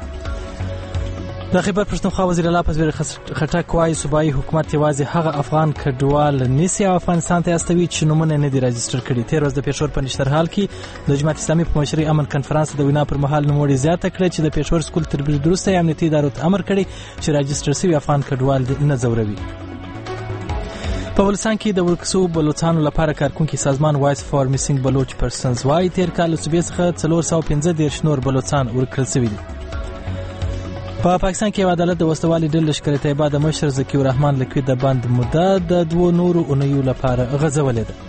د خیبر پښتونخوا وزیر اعلی پزویر خټک وايي صوبایي حکومت یوازې هغه افغان کډوال نیسي او افغانستان ته استوي چې نومونه نه دي راجستر کړي. تیر ورځ د پېښور په نشترحال کې د جماعت اسلامي په مشرۍ امن کنفرانس د وینا پر مهال نوموړي زیاته کړه چې د پېښور سکول تر برید وروسته امنیتي ادارو ته امر کړی چې راجستر شوي افغان کډوال نه ځوروي. په ولسان کې د ورکسو بلوچستان لپاره کارکونکو سازمان وایس فار میسینګ بلوچ پرسنز وايي تیر کال صوبې څخه څلور سوه پنځه دېرش نور بلوچستان ورکړل شوي دي. په پاکستان کې عدالت د وسوالي ډلې لشکر طیبه د مشر ذکی الرحمن لکوي د بند موده د دوه نورو اونیو لپاره غځولې ده.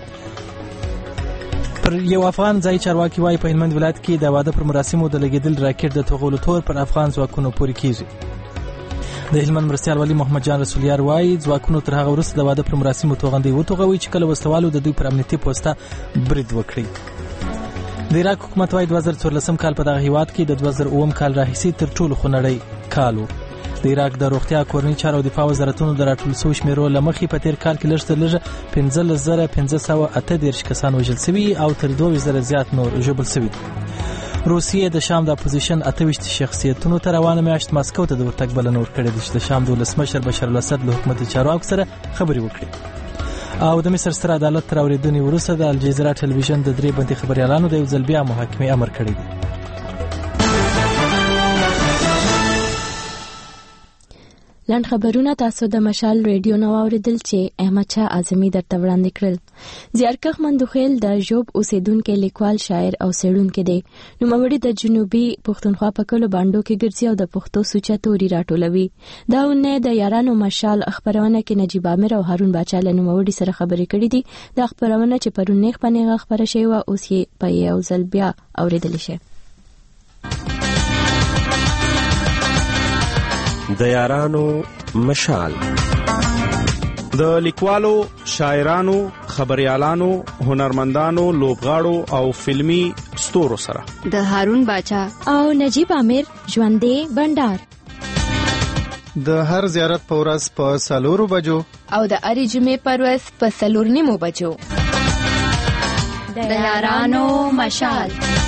پر یو افغان ځای چارواکي وايي په هلمند ولایت کې د واده پر مراسمو د لګیدل راکټ د توغولو تور پر افغان ځواکونو پورې کیږي. د هلمند مرستیال ولی محمد جان رسولیار وايي ځواکونو تر هغه وروسته د واده پر مراسمو توغندي وتوغوي چې کله وسوالو د دوی پر امنیتي پوسټه برید وکړي. د عراق حکومت وايي دوه زره څوارلسم کال په دغه هیواد کې د دوه زره اووم کال راهیسې تر ټولو خونړی کال و. د عراق د روغتیا کورنۍ چارو او دفاع وزارتونو د راټول شوي شمیرو له مخې په تیر کال کې لږ تر لږه پنځلس زره پنځه سوه اته دېرش کسان وژل شوي او تر دوه زره زیات نور ژوبل شوي دي. روسیې د شام د اپوزیشن اته ویشت شخصیتونو ته روانه میاشت ماسکو ته د ورتګ بلنه ورکړې ده چې د شام د ولسمشر بشار الاسد له حکومتي چارواکو سره خبرې وکړي. او د مصر ستر عدالت تر اورېدنې وروسته د الجزیره ټلویزیون د درې بندي خبریالانو د یو ځل بیا محاکمې امر کړی دی. لاند خبرونه تاسو د مشال ریډیو نو اوریدل چې احمد شاه اعظمي درته وړاندې کړل. زیارکښ مندوخیل د ژوب اوسیدونکو لیکوال شاعر او څېړونکی دی. نوموړي د جنوبي پښتونخوا په کلو باندو کې ګرځي او د پښتو سوچه توري راټولوي. دا ونه د یارانو مشال خبرونه کې نجیب عامر او هارون باچا له نوموړي سره خبرې کړې دي. دا خبرونه چې پرون نیغ پنیغه خبره شوی و اوس یې په یو ځل بیا اوریدل شي. د یارانو مشال د لیکوالو، شاعرانو، خبريالانو، هنرمندانو، لوبغاړو او فلمی ستورو سره د هارون باچا او نجیب عامر ژوندې بندر د هر زیارت په ورځ په سلورو بجو او د اړې جمعې په ورځ په سلور نیمو بجو د یارانو مشال.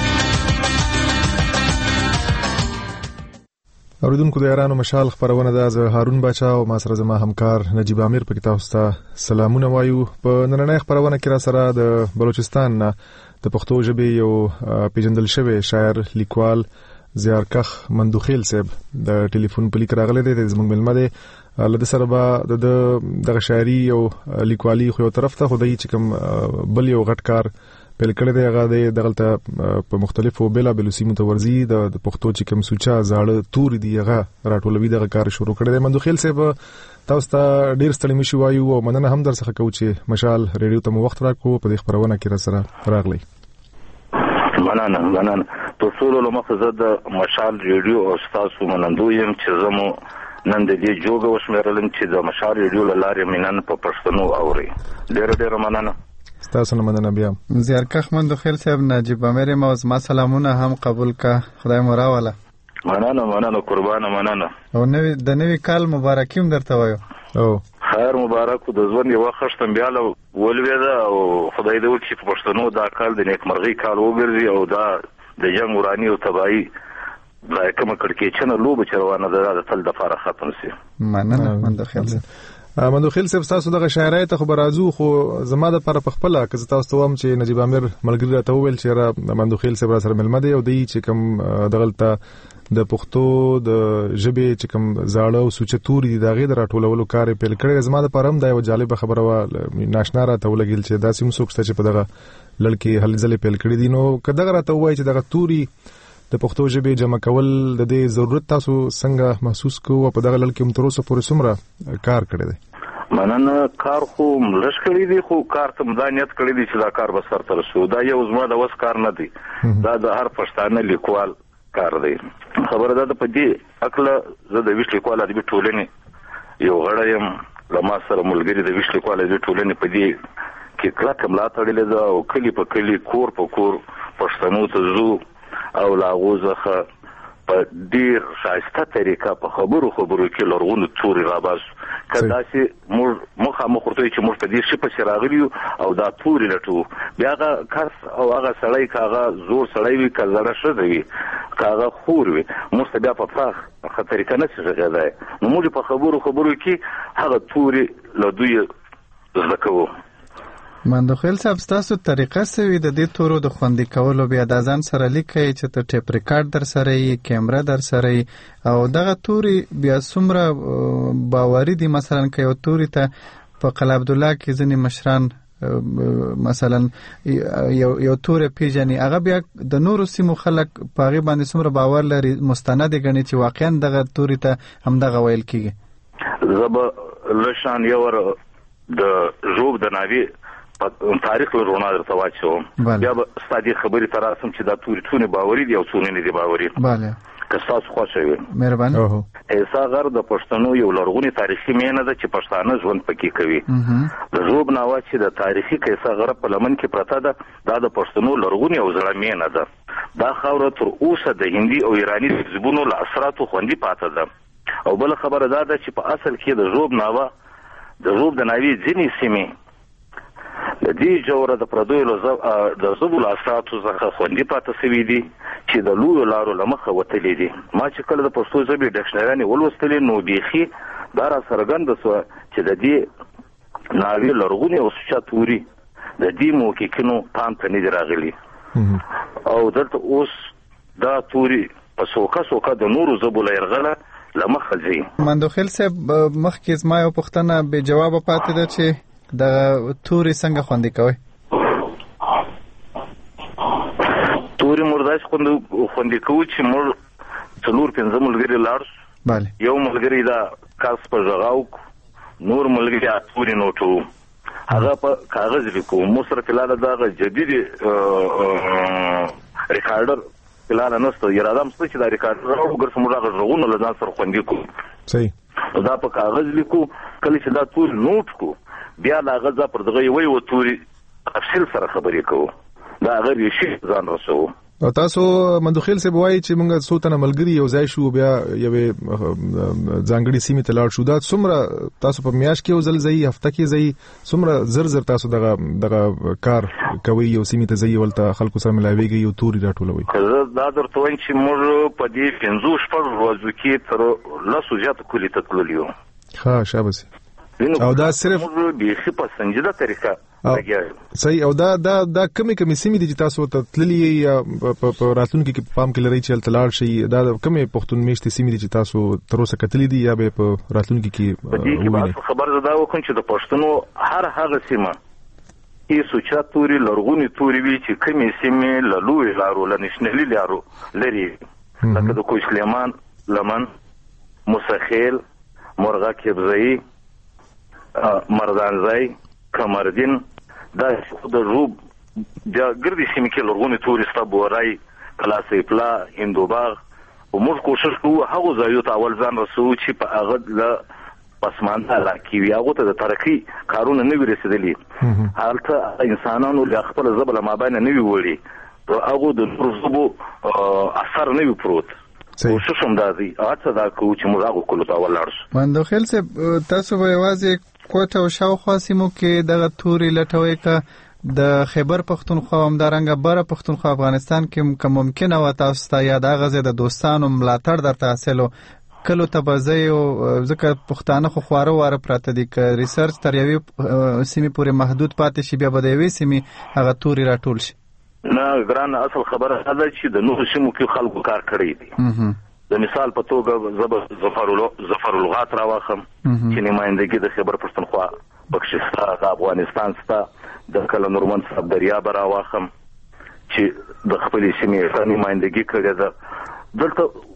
اوریدونکو د یارانو مشال خبرونه ده. زه هارون باچا او ما سره زما همکار نجیب عامر په کتاب ستا سلامونه وایو. په نننۍ خبرونه کې را سره د بلوچستان نه د پښتو ژبې یو پیژندل شوی شاعر لیکوال زیارکښ مندوخیل صاحب د ټلیفون په لیک راغلی دی. زموږ ملمه دی لده سره به د دغه شاعري او لیکوالي خو یو طرف ته خدای چې کوم بل یو غټ کار پیل کړی دی هغه د دغلته په مختلفو بیلا بیلو سیمو ته ورځي د پښتو چې کوم سوچا زاړه توري دی هغه راټولوي دغه کار شروع کړی دی. مندوخیل صاحب تاسو ته ډیر ستړي مشو وایو او مننه هم در څخه کوم چې مشال ریډیو ته مو وخت راکړو په دې خبرونه کې را سره راغلی. مننه مننه ټول له مخه زه د مشال ریډیو او تاسو منندو یم چې زمو نن د دې جوګه وشمېرلم چې د مشال ریډیو لاره مینن په پښتنو اوري. ډیر ډیر مننه. تاسو نه مننه. بیا زیارکښ مندوخیل صاحب نجیب عامر ما ما سلامونه هم قبول کا. خدای مو راوله. مننه مننه قربانه مننه. او نوې د نوې کال مبارکیم درته وایم. او خیر مبارک د ژوند یو خښتم بیا له ولویدا او خدای دې وکړي په پښتنو دا کال د نیکمرغي کال وګرځي او دا د جنگ ورانی او تباہی دا کوم کړکېچنه لوب چروانه ده د تل د فارغ ختم سي. مننه مندوخیل صاحب. مندوخیل صاحب تاسو دغه شاعرای ته خبر راځو خو زما د پر خپل که تاسو ته وم چې نجیب عامر ملګری راته وویل چې را مندوخیل صاحب سره ملمه دی او دی چې کوم دغلته د پښتو د ژبې چې کوم زاړه او سوچه توري دي دغه د راټولولو کار پیل کړی. زما د پرم دا یو جالب خبره و ناشنا راته ولګیل چې دا سیم سوکسته چې په دغه لړکی هلې ځلې پیل کړی دي. نو کداغه راته وایي چې دغه توري د پښتو ژبې جمع کول د دې ضرورت تاسو څنګه محسوس کوو په دغه لړکی هم تر اوسه پورې څومره کار کړی دی؟ مننه. کار خو ملش کړی دی خو کار ته مدانیت کړی دی چې دا کار به سرته رسو. دا یو زما د وس کار نه دی، دا د هر پښتانه لیکوال کار دی. خبره ده په دې عقله زه د ویش لیکوال ادبي ټولنې یو غړی یم، له ما سره ملګري د ویش لیکوال ادبي ټولنې په دې کې کلکه ملا تړلې ده او کلي په کلي کور په کور پښتنو ته ځو او له هغو څخه په ډېر ښایسته طریقه په خبرو خبرو کې لرغونو تورې راباسو. که داسې موږ مخامخ ورته چې موږ په دې شي پسې راغلي یو او دا تورې لټو، بیا هغه کس او هغه سړی که هغه زوړ سړی وي که زړه ښځه وي که هغه خور وي موږ ته بیا په پراخه طریقه نه شي غږېدی. نو موږ په خبرو خبرو کې هغه تورې له دوی زده کوو. مندوخیل صاحب ستاسو طریقه سوي د دې تورو د خوندي کولو بیا د ځان سره لیکئ چې ته ټیپ ریکارډ در سره یې، کیمره در سره یې، او دغه توري بیا څومره باوري دي؟ مثلا که یو توري ته په قلعه عبدالله کې ځینې مشران مثلا یو یو توري پیژني، هغه بیا د نورو سیمو خلک په هغې باندې څومره باور لري، مستند یې ګڼي چې واقعا دغه توري ته همدغه ویل کېږي؟ زه به لږ یو ور د ژوب د ناوې تاریخ له رونا درته واچوم، بیا به ستا دې خبرې ته راسم چې دا تورې څونه باوري دي او څونه نه دي باوري. که ستاسو خوښه وي. مهرباني. عیسی غر د پښتنو یو لرغونې تاریخي مینه ده چې پښتانه ژوند پکې کوي. د ژوب ناوه چې د تاریخي عیسی غر په لمن کې پرته ده، دا د پښتنو لرغونې او زړه مینه ده. دا خاوره تر اوسه د هندي او ایراني تهذیبونو له اثراتو خوندي پاته ده. او بله خبره دا ده چې په اصل کې د ژوب ناوه د ژوب د ناوې ځینې سیمې د دې جوړه د پردیو د ژبو له اثراتو څخه خوندي پاتې شوي دي چې د لویو لارو له مخه وتلي دي. ما چې کله د پښتو ژبې ډکشنریانې ولوستلې نو بیخي دا را څرګنده شوه چې د دې ناوې لرغونې او سوچه توري د دې محققینو پام ته نه دي راغلي او دلته اوس دا توري په سوکه سوکه د نورو ژبو له یرغله له مخه ځي. مندوخیل صاحب مخکې زما یو پوښتنه بې جوابه پاتې ده چې د توري څنګه خوندي کوي؟ توري مرداش خوندي کوي چې موږ څلور پنځه ملګري لاړ شو، یو ملګري دا کاس په غاو، نور ملګري توري نوټو، هغه په کاغذ لیکو. موږ سره فلال دا جدید ریکارډر فلال نشته، اراده هم شته چې دا ریکارډر راوړو ګر څومره هغه غږونه له ځان سره خوندي کوو. صحیح. دا په کاغذ لیکو، کله چې دا توري نوټ کو بیا لا غزا پر دغه وی و توري تفصیل سره خبرې کوو، دا غیر یو شی ځان رسو. او تاسو مندوخیل صاحب وایي چې موږ څو تنه ملګري یو ځای شو، بیا یوې ځانګړې سیمې ته لاړ شو. دا څومره تاسو په میاشت کې یو ځل ځئ، هفته کې ځئ، څومره زر زر تاسو دغه دغه کار کوئ، یو سیمې ته ځئ، ولته خلکو سره ملاویږئ، یو توري راټولوئ؟ زه دا درته وایم چې موږ په دې پنځو شپږو ورځو کې تر لسو زیاتو کلي ته تللي یو. ښه شاباسي. او دا صرف بیخي په سنجیده طریقه لګیا. صحیح. او دا دا دا کمی کمی سیمې دي چې تاسو ته تللی یا په راتلونکي کې پام کې لرئ چې هلته لاړ شئ؟ دا کمی پښتون میشتې سیمې دي چې تاسو تر اوسه کتلي دي یا به په راتلونکي کې ووینئ؟ خبر زه دا وکړم چې د پښتنو هر هغه سیمه یې سوچه توري لرغونې توري وي چې کمې سیمې له لویو لارو له نشنلي لارو لرې، لکه د کوچ سلیمان، لمن، موسخیل، مرغه کبزایي، مردانځای، کمردین، دا د روب بیا ګردې سیمې کې لرغونې تورې شته، بورای، کلاسیپلا، هندوباغ. او موږ کوشش کوو هغو ځایو ته اول ځان رسوو چې په هغه له پسمانده علاقې وي، هغو ته د ترقي کارونه نه وي رسېدلي، هلته انسانانو له خپله ژبه له مابینه نه وي وړي، په هغو د نورو ژبو اثر نه وي پروت. کوشش هم دا دی هڅه دا کوو چې موږ هغو کلو ته اول لاړ شو. مندوخیل صاحب تاسو به یوازې کوټه او شاوخوا سیمو کې دغه توري لټوئ که د خیبر پښتونخوا همدارنګه بره پښتونخوا افغانستان کې که ممکنه وه تاسو ته یا د هغه ځای د دوستانو ملاتړ درته حاصل و کلو ته به ځئ؟ ځکه پښتانه خو خواره واره پراته دي، که ریسرچ تر یوې سیمې پورې محدود پاتې شي بیا به د یوې سیمې هغه توري راټول شي. نه ګرانه، اصل خبره دا ده چې د نورو سیمو کې خلکو کار کړی دی. د مثال په توګه زه به ظفر الغات راواخم چې نمایندګي د خیبر پښتونخوا پکښې شته، د افغانستان شته، د کله نورمند صاحب دریا به راواخم چې د خپلې سیمې نمایندګي کړې ده. دلته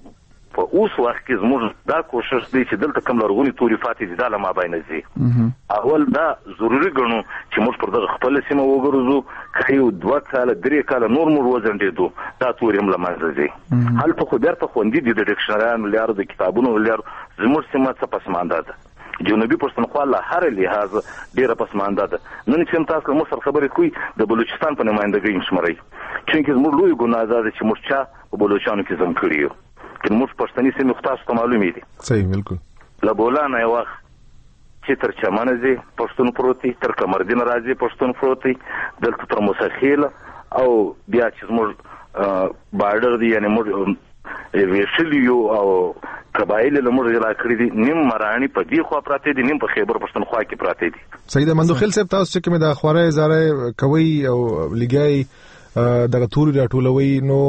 په اوس وخت کې زموږ دا کوشش دی چې دلته کوم لرغوني توري فاتې دي دا له مابینه ځي. اول دا ضروري ګڼو چې موږ پر دغه خپله سیمه وګرځو، که یو دوه کاله درې کاله نور موږ وځنډېدو دا توري هم له منځه ځي. هلته خو بیرته خوندي دي د ډکشنریانو لارو د کتابونو لارو. زموږ سیمه څه پسمانده ده، جنوبي پښتونخوا له هر لحاظ ډېره پسمانده ده. نن چې هم تاسو له موږ سره خبرې کوئ د بلوچستان په نمایندګۍ هم شمرئ، چونکې زموږ لوی ګناه دا ده چې موږ چا په بلوچانو کې ځم کړي یو، که موږ پښتني سیمې خو تاسو ته معلومې دي. صحیح، بالکل. له بولانه یې وخت چې تر چمنه ځي پښتون پروت دی، تر کمردین راځي پښتون پروت دی، دلته تر موسخیله او بیا چې زموږ بارډر دی، یعنې موږ ویشلی یو او قبایل له موږ جلا کړي دي. نیم مرانی په دې خوا پراته دي، نیم په خیبر پښتونخوا کې پراته دي. صحیح ده. مندوخیل صاحب، تاسو چې کومه د خوارې زاره کوي او لګای دغه توري راټولوي، نو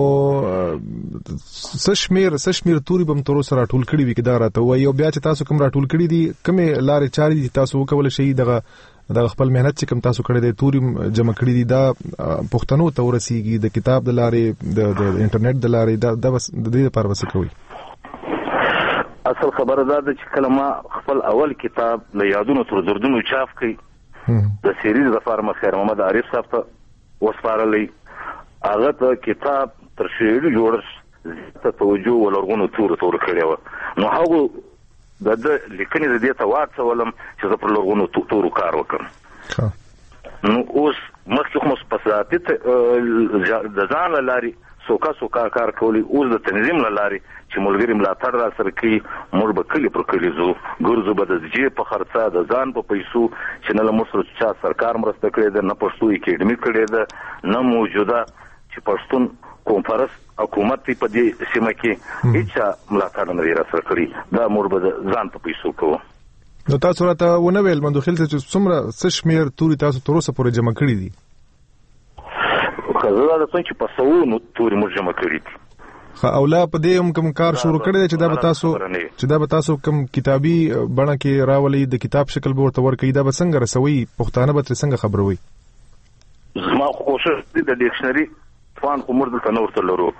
سشمیر سشمیر توري بم تر سره راټول کړي وي کدا راته وي، او بیا چې تاسو کوم راټول کړي دي کومه لارې چارې دي تاسو وکول شي دغه دغه خپل مهنت چې کوم تاسو کړی دی توري جمع کړي دي دا پښتنو ته ورسیږي د کتاب د لارې د انټرنیټ د لارې دا د دې لپاره وسه کوي؟ اصل خبره دا ده چې کله ما خپل اول کتاب له یادونو تر دردونو چاپ کړي د سیریز لپاره ما خیر محمد عارف صاحب ته وسپارلی. هغه ته کتاب تر شعري جوړښت ته توجه ولرغونو تورو ته ورکړې وه، نو هغو د ده لیکنې د دې ته واڅولم چې زه پر لرغونو تورو کار وکړم. نو اوس مخکې خو مو په ذاتي د ځان له لارې سوکا سوکا کار کولی، اوس د تنظیم له لارې چې ملګري ملاتړ را سره کوي، موږ به کلي پر کلي ځو، ګرځو به د جیب په خرڅه د ځان په پیسو چې نه له موږ سره چا سرکار مرسته کړې ده، نه پښتو اکیډمي کړې ده، نه موجوده چې پښتون کنفرانس حکومت په دې سیمه کې هیڅ ملاتړ نه دی را سره کړی، دا موږ به د ځان په پیسو کوو. نو تاسو راته ونه ویل مندوخیل چې څومره څه شمېر توري تاسو تر اوسه پورې جمع کړي دي؟ که زه دا درته چې په سوونو توري موږ جمع کړي دي. ښه، او لا په دې هم کوم کار شروع کړی دی چې دا به تاسو چې دا به تاسو کوم کتابي بڼه کې راولي، د کتاب شکل به ورته ورکوي، دا به څنګه رسوي؟ پښتانه به ترې څنګه خبروي؟ زما کوشش دی د ډکشنري فان خو موږ دلته نه ورته لرو.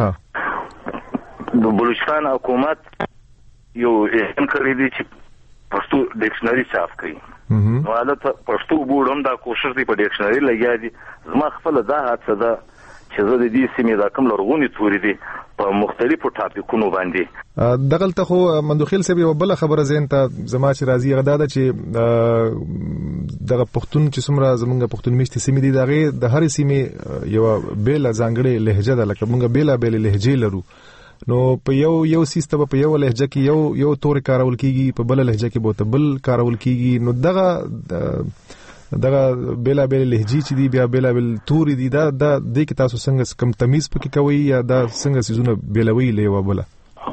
د بلوچستان حکومت یو اعلان کړی دی چې پښتو ډکشنري چاپ کوي، نو حالت پښتو بورډ هم دا کوشش دی په ډکشنري لګیا دي. زما خپله دا هڅه ده چې زه د دې سیمې دا کوم لرغوني توري دي په مختلفو ټاپکونو باندې. دغلته خو مندوخیل صاحب یو بله خبره ذهن ته زما چې راځي هغه دا ده چې دغه پښتون چې څومره زمونږ پښتون میشتې سیمې دي د هغې د هرې سیمې یوه بېله ځانګړې لهجه ده، لکه موږ بېلابېلې لهجې لرو، نو په یو یو سیس ته به په یو لهجه کې یو یو تورې کارول کېږي، په بله لهجه کې به ورته بل کارول کېږي، نو دغه دغه بېلابېلې لهجې چې دي بیا بېلابېل توري دي، دا دا دې کې تاسو څنګه کم تمیز پکې کوئ یا دا څنګه څیزونه بېلوئ له یوه بله؟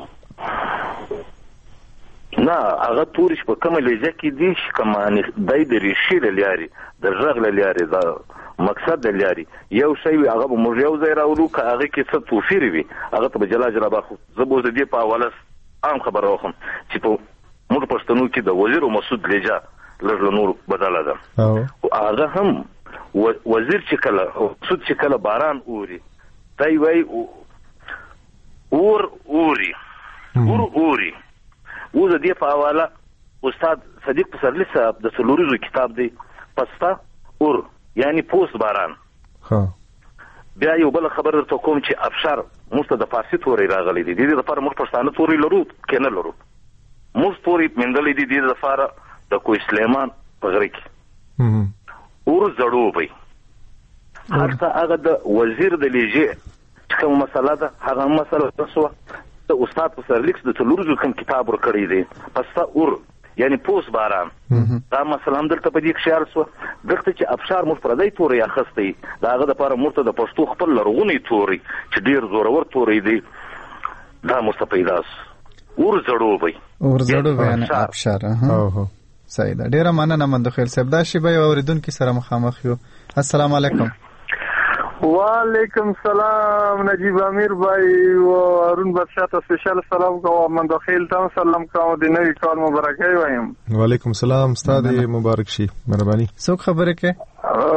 نه، هغه توري چې په کومه لهجه کې دي چې کوم دی د ریښې له لارې د غږ له لارې د مقصد له لارې یو شی وي، هغه به موږ یو ځای راولو، که هغې کې څه توفیر وي هغه ته به جلا جلا باخو. زه به اوس د دې په حواله عام خبره وکړم چې په موږ پښتنو کې د وزیر او مسعود لهجه لږ له نورو بدله ده. هغه هم وزیر چې کله مسعود چې کله باران اوري دی وایي اور اوري اور اوري. اوس د دې په حواله استاد صدیق پسرلي صاحب د څلوریزو کتاب دی پسته اور، یعنی پوست باران. بیا یو بله خبر درته کوم چې ابشار موږ ته د فارسي توري راغلی دی، د دې لپاره موږ پښتانه توري لرو که نه لرو؟ موږ توري موندلی دي د دې لپاره د کوی سلیمان په غره کې اور زړوبی. هلته هغه د وزیر د لهجې چې کومه مسله ده هغه مسله شوه د استاد پسرلیک د څلوریزو کوم کتاب ورکړی دی پسته اور، یعنی پوست باران. دا مسله هم دلته په دې کې شیار شوه. دلته چې ابشار موږ پردی توری اخیستی، د هغه دپاره موږ ته د پښتو خپل لرغونی توری چې ډېر زورور توری دی دا موږ ته پیدا شو، اور زړوبی. اور زړوبی یعنی ابشار. صحیح ده، ډیره مننه مندوخیل صاحب. دا شی به اوریدونکو سره مخامخ یو. السلام علیکم. وعلیکم سلام نجیب امیر بھائی و هارون بادشاہ ته سپیشل سلام کوم، مندوخیل ته سلام کوم، د نوی کال مبارکي وایم. وعلیکم سلام، استاد مبارک شي، مهرباني. څوک خبره کوي؟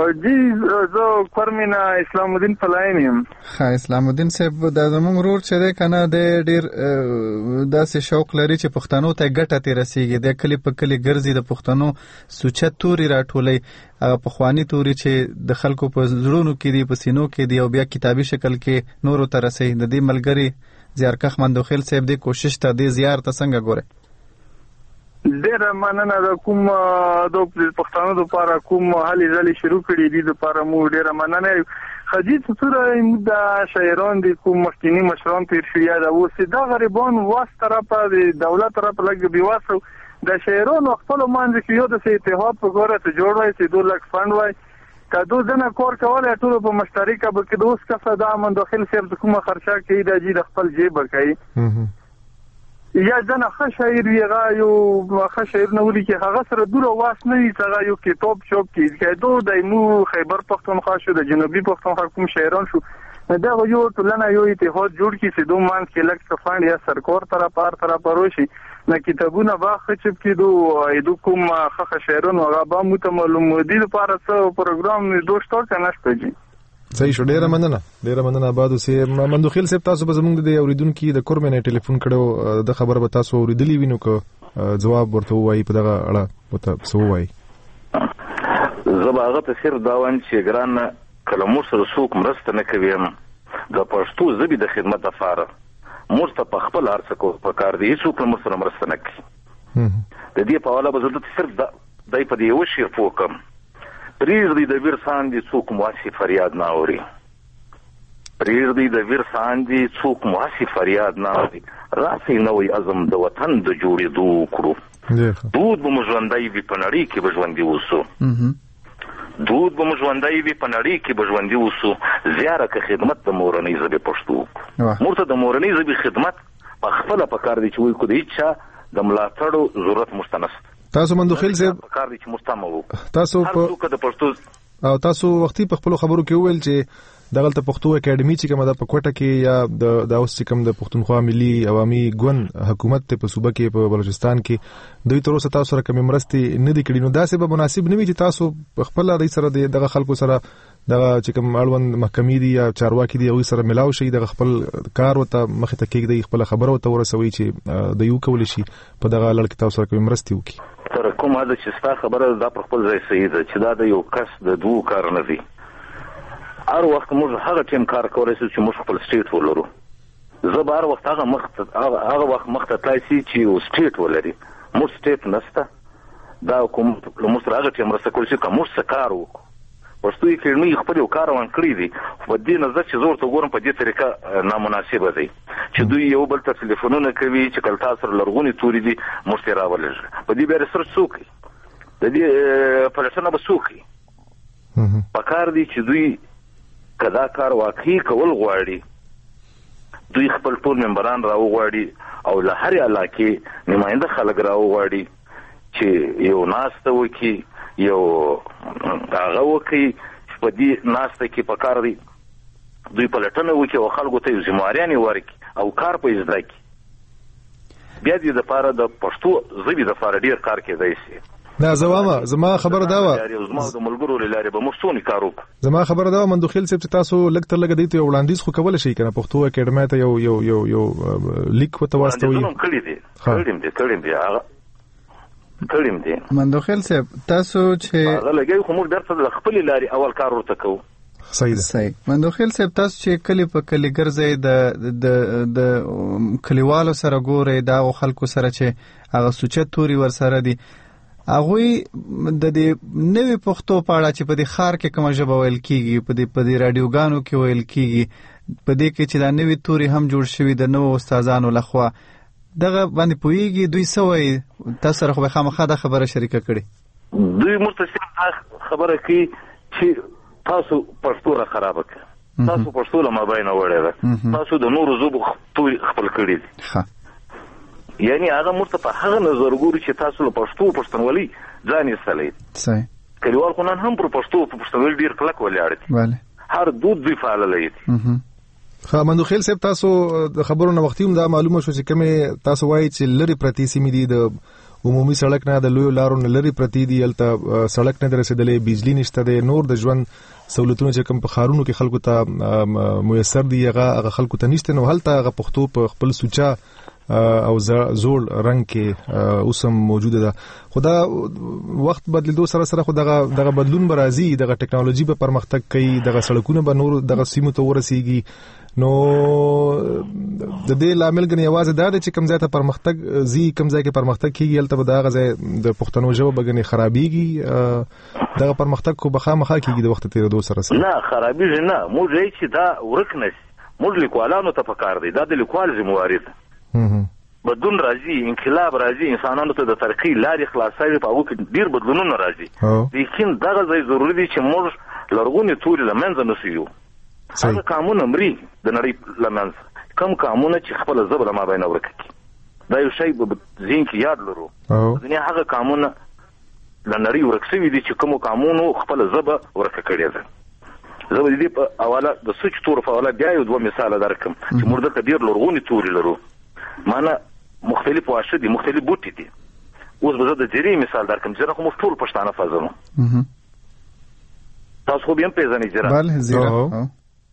جی زه کورمینا اسلام الدین فلاین یم. ها اسلام الدین صاحب د زموږ ورور چې دی کنه د ډیر داسې شوق لري چې پښتنو ته ګټه ترې رسیږي. د کلی په کلی ګرځي د پښتنو سوچه توري راټولي، هغه پخوانی توري چې د خلکو په زړونو کې دي، په سینو کې دي، او بیا کتابي شکل کې نورو ته رسي. د دې ملګری زیارکښ مندوخیل صاحب د کوشش ته د زیار ته څنګه ګوره؟ ډیره مننه. د کوم د پښتنو لپاره کوم هلي ځلې شروع کړې دي د لپاره مو ډیره مننه. خدي څوره د شاعران د کوم مخکینی مشران تیر شوی دا اوس د غریبان واس طرفه د دولت طرفه لګ بیواسو د شاعرانو خپل مانځ کې یو د اتحاد په ګوره ته جوړ وای چې دوه لک فند وای کدو ځنه کور کولای ټول په مشترکه به کې دوس کفه د مندوخیل صاحب کومه خرچه کوي د جی د خپل جیب کوي یا ځنه ښه شاعر ویغه یو ښه شاعر نه ولي چې هغه سره دوره واس نه وي څنګه یو کتاب چوپ کې کېدو د مو خیبر پښتونخوا شو د جنوبي پښتونخوا کوم شاعران شو دا یو ټولنه یو اتحاد جوړ کی چې دوه مان کې لک صفان یا سرکور طرف پار طرف پروشي نه کتابونه واخ چوپ کېدو ایدو کوم ښه شاعران هغه به متمعلوم دي لپاره څه پروګرام دوستو کنه شته. صحیح شو. ډیره مننه ډیره مننه آبادو سي مندوخیل صاحب. تاسو به زموږ د اوریدونکو د کورمنه ټلیفون کړو د خبر به تاسو اوریدلی وینو که جواب ورته وایي په دغه اړه وته سو وایي. زباغه ته خیر داوان چې ګران کلمو سره څوک مرسته نه کوي د پښتو ژبې د خدمت لپاره مرسته په خپل ارڅ کو په کار دی څوک مو سره مرسته نه کوي. د دې په اړه به زه صرف دای په دې وشي فوکم پریږدي د ویر ساندي څوک مواسي فریاد نه اوري. پریږدي د ویر ساندي څوک مواسي فریاد نه اوري. راسي نوې اعظم د وطن د جوړېدو کړو. دود به مژوندای وي په نړۍ کې به ژوندي اوسو. دود به مژوندای وي په نړۍ کې به ژوندي اوسو. زیاره که خدمت د مورنۍ ژبې پښتو مرته د مورنۍ ژبې خدمت په خپل په کار دي چې وي کو د هیڅ د ملاتړو ضرورت مشتنست. تاسو مندوخیل صاحب کار دي چې مستمو تاسو په د پښتو او تاسو وختي په خپل خبرو کې ویل چې دغه پښتو اکیډمي چې کومه د پکوټه کې یا د د اوس چې کوم د پښتونخوا ملي عوامي ګوند حکومت ته په صوبه کې په بلوچستان کې دوی تر اوسه تاسو سره کوم مرستې نه دي کړې، نو دا سبب مناسب نه وي چې تاسو خپل لري سره دغه خلکو سره دغه چې کوم اړوند محکمې دي یا چارواکي دي او سره ملاو شي دغه خپل کار وته مخ ته کېږي خپل خبره وته ورسوي چې د یو کول شي په دغه لړ کې تاسو سره کوم مرستې وکړي. تر کومه ده چې ستا خبره دا پر خپل ځای صحیح ده چې دا د یو کس د دوه کار نه دی. هر وخت موږ هغه ټیم کار کولی شو چې موږ خپل سټیټ ولرو. زه به هر وخت هغه مخ هغه وخت مخ ته تلای شي چې یو سټیټ ولري. موږ سټیټ نشته. دا کوم موږ سره هغه ټیم رسته کولی شي که موږ څه کار وکړو. پښتو اکیډمي خپل یو کار روان کړی دی په دې نظر چې زه ورته ګورم په دې طریقه نامناسبه دی چې دوی یو بل ته ټلیفونونه کوي چې کله تاسو لرغونی توري دي موږ ته راولېږي. په دې بیا ریسرچ څوک د دې پلټنه به څوک په کار دی چې دوی کدا کار واقعي کول غواړي دوی خپل ټول ممبران راوغواړي او له هرې علاقې نماینده خلک راوغواړي چې یو ناسته وکړي یو هغه وکړي چې په دې ناسته کې په کار دی دوی پلټنه وکړي او خلکو ته یو ذمهواریانې ورکړي او کار په زده کړي. بیا دې دپاره د پښتو ژبې دپاره ډېر کار کېدی شي. نه زما زما خبره دا و زما د ملګرو لاره به موږ څونه کار وکړو. زما خبره دا و مندوخیل صاحب چې تاسو لږ تر لږه دیته وړاندیز خو کول شي کنه پښتو اکیډمي ته یو یو یو یو لیک وته واستوي. کړی دی کړم دی کړم دی هغه کړم دی مندوخیل صاحب تاسو چې هغه لګي خو موږ درته خپل لاري اول کار ورته کوو. صحیح ده صحیح. مندوخیل صاحب تاسو چې کلی په کلی ګرځي د د د کلیوالو سره ګوري دا خلکو سره چې هغه سوچت توري ور سره دي هغه د دې نوې پښتو په اړه چې په دې خار کې کوم ژبه ویل کیږي په دې په دې رادیوګانو کې ویل کیږي په دې کې چې دا نوې توري هم جوړ شوی د نوو استادانو لخوا دغه باندې پوېږي دوی سوې تاسو سره خو خامخا د خبره شریکه کړي دوی مرتسم خبره کوي چې تاسو پښتو را خراب کړه تاسو پښتو له مابین وړه ده تاسو د نورو ژبو توري خپل کړی دي. ها یعنی هغه مرته په هغه نظر ګوري چې تاسو له پښتو پښتونولي ځان یې سلې صحیح کلیوال خو نن هم پر پښتو په پښتونولي ډیر کلک ولاړ دي. bale هر دود دی فعال لید. خا مندوخیل صاحب تاسو د خبرو نه وختي هم دا معلومه شو چې کومه تاسو وایي چې لری پرتی سیمې دي د عمومي سړک نه د لوی لارو نه لري پرتی دي الته سړک نه رسیدلې بجلی نشته د نور د ژوند سہولتونه چې کوم په خارونو کې خلکو ته میسر دي هغه خلکو ته نشته نو هلته هغه پښتو په خپل سوچا او زول رنگ کې اوسم موجوده ده. خدا وخت بدلیدو سره سره خو دغه دغه بدلون به راځي، دغه ټکنالوژي به پرمختګ کوي، دغه سړکونه به نور دغه سیمو ته ورسیږي. نو د دې لامل غني आवाज دا ده چې کوم ځای ته پرمختګ زی کوم ځای کې پرمختګ کیږي البته به دا غځي د پښتنو ژبه بګني خرابيږي. دغه پرمختګ کو بخا مخه کیږي د وخت تیرېدو سره سره. نه خرابيږي نه، موږ یې چې دا ورکنه موږ لیکوالانو ته پکار دی، دا د لیکوال ذمہواری ده. بدلون راځي، انقلاب راځي، انسانانو ته د ترقی لارې خلاصوي، په هغو کې ډېر بدلونونه راځي، لیکن دغه ځای ضروري دی چې موږ لرغونې تورې له منځه نسویو. هغه قانون مري د نړۍ له منځه، کوم قانونه چې خپله ژبه له مابینه ورکه کړي، دا یو شی په ذهن کې یاد لرو. دنیا هغه قانونه له نړۍ ورک شوي دي چې کومو قانونو خپله ژبه ورکه کړې ده. زه به د دې په حواله د سوچ تورو په حواله بیا یو دوه مثاله درکړم چې موږ دلته ډېر لرغونې تورې لرو، معنا مختلف واښه دي، مختلف بوټي دي. اوس به زه د زیرې مثال درکړم. زیره خو موږ ټول پښتانه فضلو، تاسو خو بیا هم پېژنئ زیره. بله زیره.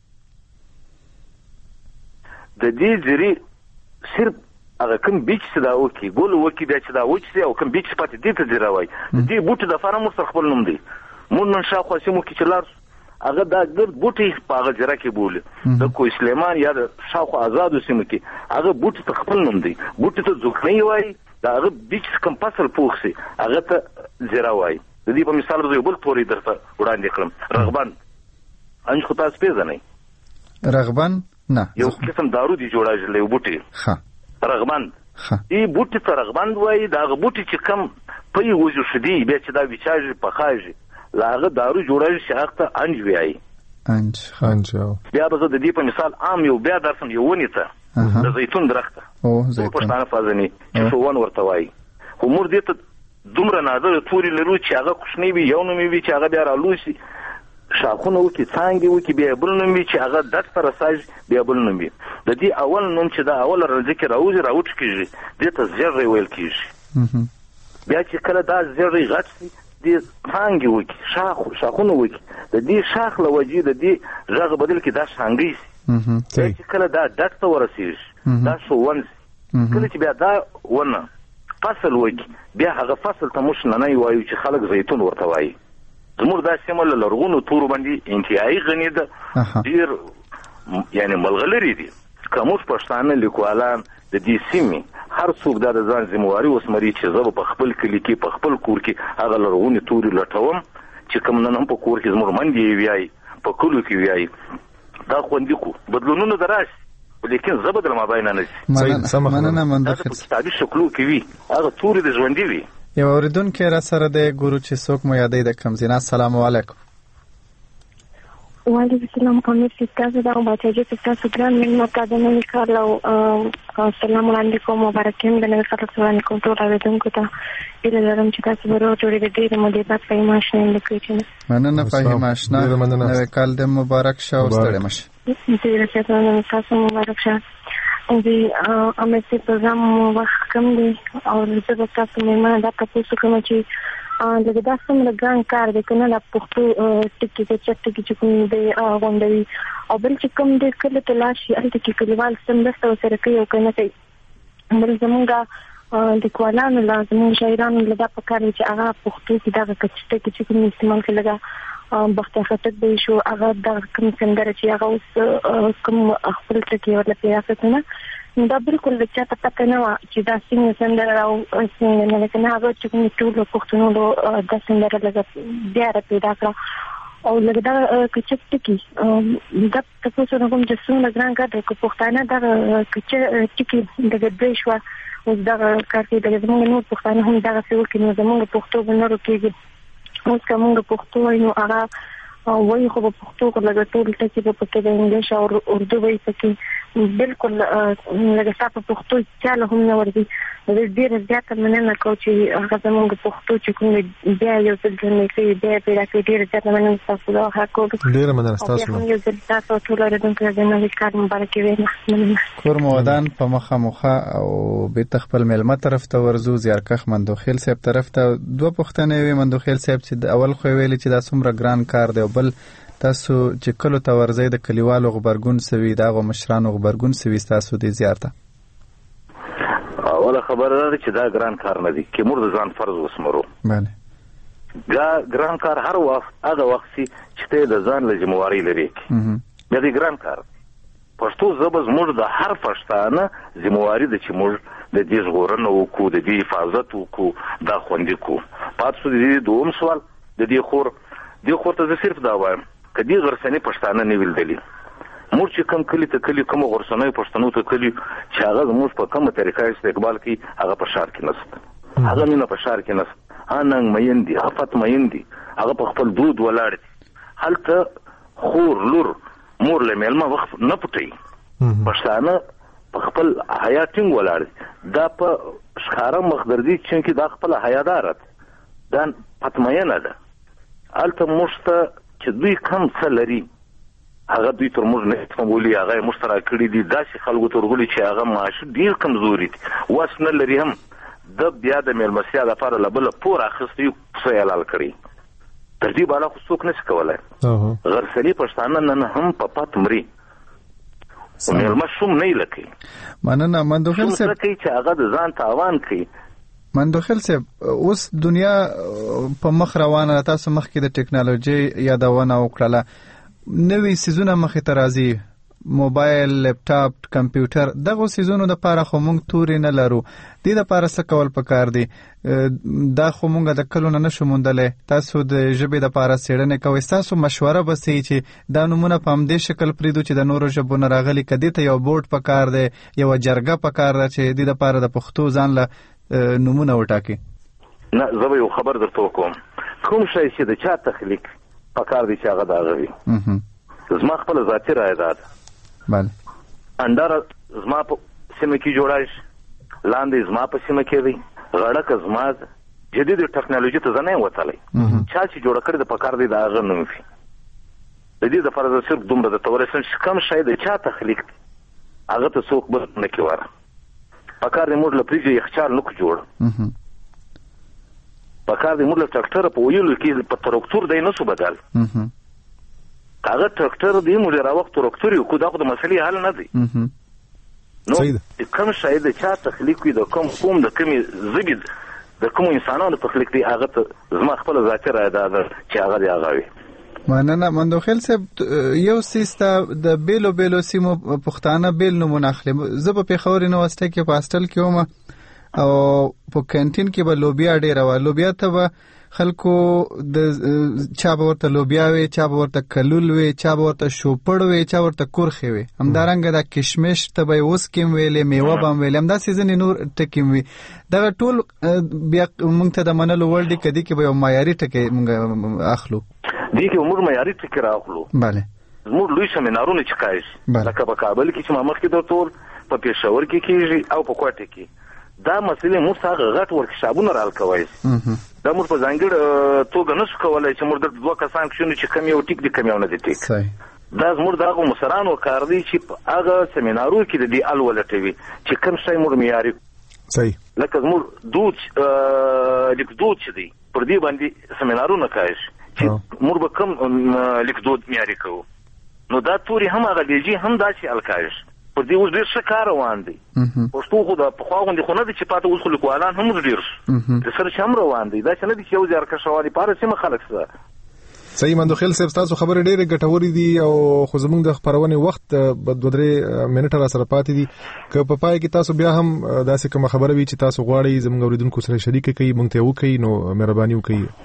د دې زیرې صرف هغه کوم بیچ چې دا وکړي ګل وکړي بیا چې دا وچ شي او کوم بیچ پاتې دې ته زیره وایي. د دې بوټي دپاره موږ سره خپل نوم دی. موږ نن شاوخوا سیمو کې چې لاړ شو هغه دا ګرد بوټي په هغه زیره کې بولي، د کوه سلیمان یا د شاوخوا آزادو سیمو کې هغه بوټي ته خپل نوم دی. بوټي ته ځوکنۍ وایي، د هغه بیچ کوم فصل پوخ شي هغه ته زیره وایي. د دې په مثال به یو بل توري درته وړاندې کړم، رغبن. انج خو تاسو پېژنئ رغبن؟ نه، یو قسم دارو دی جوړېږي یو بوټي رغبند. دې بوټي ته رغبند وایي. د هغه بوټي چې کوم پی وجوشدي بیا چې دا وچاږي پخاږي له هغه دارو جوړېږي چې هغه ته انج وایي. انج انج بیا به زه د دې په مثال عام یو بیا درسم یو ونې ته د زیتون درخته ټول پښتانه فازني چې ښوون ورته وایي. خو موږ دې ته دومره نادره تورې لرو چې هغه کوچنی وي، یو نوم وي چې هغه بیا رالوسي، شاخونه وکړي، څانګې وکړي، بیا بل نوم وي چې هغه دټ ته رساږي، بیا بل نوم وي. د دې اول نوم چې دا اوله رنځه کې راوځي راوټکېږي دې ته زیږی ویل کېږي. بیا چې کله دا زیږی غټ شي دې څانګې وکړي، شاخ شاخونه وکړي، د دې شاخ له وجې د دې غږ بدل کې دا شانګۍ شي. بیا چې کله دا ډټ ته ورسېږي دا شوون شي. کله چې بیا دا ونه فصل وکړي بیا هغه فصل ته موږ ننی وایو چې خلک زیتون ورته وایي. زموږ دا سیمه له لرغونو تورو باندې انتهایي غني ده، ډېر یعنې ملغلرې دي. که موږ پښتانه لیکوالان د دې سیمې هر څوک دا د ځان ذمہواري وسمري چې زه به په خپل کلي کې په خپل کور کې هغه لرغونې تورې لټوم چې کوم نن هم په کور کې زموږ مندې یې ویایي، په کلو کې ویایي، دا خوندي کړو. بدلونونه به راشي لیکن زه به د مابینه نه شي. مننه منظور په کتابي شکلو کې وي، هغه تورې د ژوندي وي. یو اوریدونکی را سره د ګورو چې څوک مو یادوي د کمزینه. السلام علیکم. وعلیکم السلام. امیر سیستاز دا بچا چې تاسو ګران مې تا د نن کار له السلام علیکم مبارکیم د نن کار سره کوم ټول اوریدونکو ته اله لرم چې تاسو ورو جوړې د دې مودې بعد په ماشین لیکل. مننه فهیم آشنا، نو کال د مبارک شه او ستړي مشه. دې راځه تاسو مبارک شه. دی امیر سی پروګرام وخت کم دی او زه به تاسو مېرمنه دا تاسو کوم چې لکه دا څومره ګران کار دی که نه د پښتو ټکي کې چټ ټکي چې کوم دی غونډوي او بل چې کوم دی کله ته لاړ شي هلته کې کلیوال څمرسته ورسره کوي او که نه کوي. بل زمونږ لیکوالانو له زمونږ شاعرانو له دا پکار دی چې هغه پښتو کې دغه کچ ټکي چې کوم استعمال کړي لکه بختیار خټک به شو هغه دغه کوم سندره چې هغه اوس کوم خپل ټکي ورله پیدا کړي نو دا بالکل د چا ته پته نه وه چې دا څنګه سندره او څنګه نه لکه نه هغه چې کوم ټولو پښتنو دا سندره لږه بیا را پیدا کړه او لږ دا کچک ټکي دا تاسو نه کوم چې څومره ګران کار دی که پښتانه دغه کچه ټکي دغه دوی شوه اوس دغه کار کې دغه زموږ نور پښتانه هم دغسې وکړي نو زموږ پښتو به نه روکېږي. اوس که موږ پښتو وایو نو هغه وایي خو به پښتو که لږه ټول ټکي به پکې د انګلیش او اردو وایي پکې بالکل لکه تاسو پښتو چاله هم نه ورځي ډېر زیات مننه کوم چې هغه زموږ پښتو چې کوم بیا یو ځل د کې بیا پیدا کې ډېر زیات مننه تاسو دا حق ډېر مننه تاسو یو ځل تاسو ټول راډونکو د نوې کار مبارک وي کور مودان په مخه مخه او به تخپل ملمه طرف ته ورزو زیارکخ مندوخیل صاحب طرف ته دوه پښتنې وي مندوخیل صاحب چې اول خو ویل چې دا څومره ګران کار دی بل تاسو چې کلو ته ورځي د کلیوالو غبرګون سوي دغه مشرانو غبرګون سوي تاسو د زیارته اوله خبره ده چې دا ګران کار نه دی کې موږ ځان فرض وسمرو بله دا ګران کار هر وخت هغه وخت چې ته د ځان له ذمہواری لري دا دی ګران کار پښتو ژبه زموږ د هر پښتانه ذمہواری ده چې موږ د دې ژغورنه وکړو د دې حفاظت وکړو دا خوندې کو پاتې د دې دوم سوال د دې خور دې خور ته صرف دا وایم کدی غرسنی پښتانه نه ویلدلی موږ چې کم کلی ته کلی کوم غرسنی پښتنو ته کلی چې هغه موږ په کومه طریقه استقبال کی هغه په شار کې نست هغه مینه په شار کې نست اننګ مېندي افات مېندي هغه په خپل دود ولاړ هلته خور لور مور له ملما وخت نه پټي پښتانه په خپل حیا ټینګ ولاړ دا په ښکارا مخدردي چې دا خپل حیادارت دا پاتمینه ده الته مشته چې دوی کم څه لري هغه دوی تر موږ نه سمولي هغه مشترک کړي دي داسې خلکو ترغلي چې هغه معاش ډیر کمزوري دي واس نه لري هم د بیا د میلمستیا لپاره لبل پور اخستي څه اعلان کړي تر دې بالا خو څوک نشي کولای غرسلي پښتانه نن هم په پات مري میلمه شوم نه لکي مننه مندوخیل صاحب چې هغه د ځان تاوان کوي مندوخیل صاحب اوس دنیا په مخ روانه تاسو مخکې د ټکنالوژي یادونه وکړه نوې سيزونه مخې ته راځي موبایل لپټاپ کمپیوټر دغه سيزونو د لپاره خو موږ توري نه لرو د لپاره څه کول پکار دي دا خو موږ د کلو نه نشو موندلې تاسو د ژبې د لپاره څېړنې کوئ تاسو مشوره بسئ چې دا نمونه په همدې شکل پریدو چې د نورو ژبو نه راغلي کدی ته یو بورډ پکار دی یو جرګه پکار ده چې د لپاره د پښتو ځان له نمونه وټاکي نه زه یو خبر درته کوم کوم شی چې د چا تخلیق پکار دي چې هغه دا غوي زما خپل ذاتي رائے ده بله اندر زما په سیمه کې جوړایش لاندې زما په سیمه کې دی غړک زما جدید ټکنالوژي ته ځنه وتلی چا چې جوړ کړی د پکار دی دا غو نوم فی د دې د فرض صرف دومره د تورسن کم شی د چا تخلیق هغه ته څوک به نه کوي پکار دې موږ له پریږه یخچال نو جوړ پکار دې موږ له ټراکټر په ویلو کې په تراکتور دی نو بدل هغه ټراکټر دې موږ را وخت تراکتور یو کو دا خو د مسلې حل نه دی نو کوم شی د چا تخلیق وي د کوم قوم د کوم زبید د کوم انسانانو تخلیق دی هغه ته زما خپل ذاتي رائے ده چې هغه دی هغه وي مننه مندوخیل صاحب یو سیستا د بیلو بیلو سیمو پښتانه بیل نمونه اخلي زه په پیښور یونیورسيټي کې په هاستل کې وم او په کانتین کې به لوبیا ډیره و لوبیا ته به خلکو د چا به ورته لوبیا وي چا به ورته کلول وي چا به ورته شوپړ وي چا ورته کورخي وي همدارنګه د کشمش ته به اوس کې ویلې میوه به ویلې همدا سیزن نور ټکیم وي دا ټول بیا موږ ته د منلو ورډ کدي کې به یو معیاري ټکی موږ اخلو دې کې موږ معیاري ټکی راخلو bale موږ لوی سیمینارونه چې کوي لکه په کابل کې چې ما مخکې د ټول په پېښور کې کېږي او په کوټه کې دا مسلې موږ څنګه غټ ورکشاپونه رال کوي دا موږ په ځانګړي توګه نشو کولای چې موږ د دوه کسان کې چې کم یو ټیک دي کم یو نه دي ټیک دا موږ دغه مسرانو کار دی چې هغه سیمینارو کې د دې الولټوي چې کوم شی موږ معیاري صحیح لکه موږ دوت لیکدود چې دی پر دې باندې سیمینارونه کوي چې موږ به کوم لیکدود معیاري کوو نو دا توري هم هغه دیږي هم داسې الکاش په دې اوس ډېر ښه کار روان دی پښتو خو د پخوا غوندې خو نه دی چې پاته اوس خو لیکوالان هم ډېر د سره هم روان دی دا چې نه دي چې یو ځای ارکشوالي پاره سیمه خلک سره صحیح مندوخیل صاحب تاسو خبرې ډېرې ګټورې دي او خو زموږ د خبرونې وخت په دوه درې منټه را سره پاتې دي که په پای کې تاسو بیا هم داسې کومه خبره وي چې تاسو غواړئ زموږ اوریدونکو سره شریک کړئ موږ ته وکړئ نو مهرباني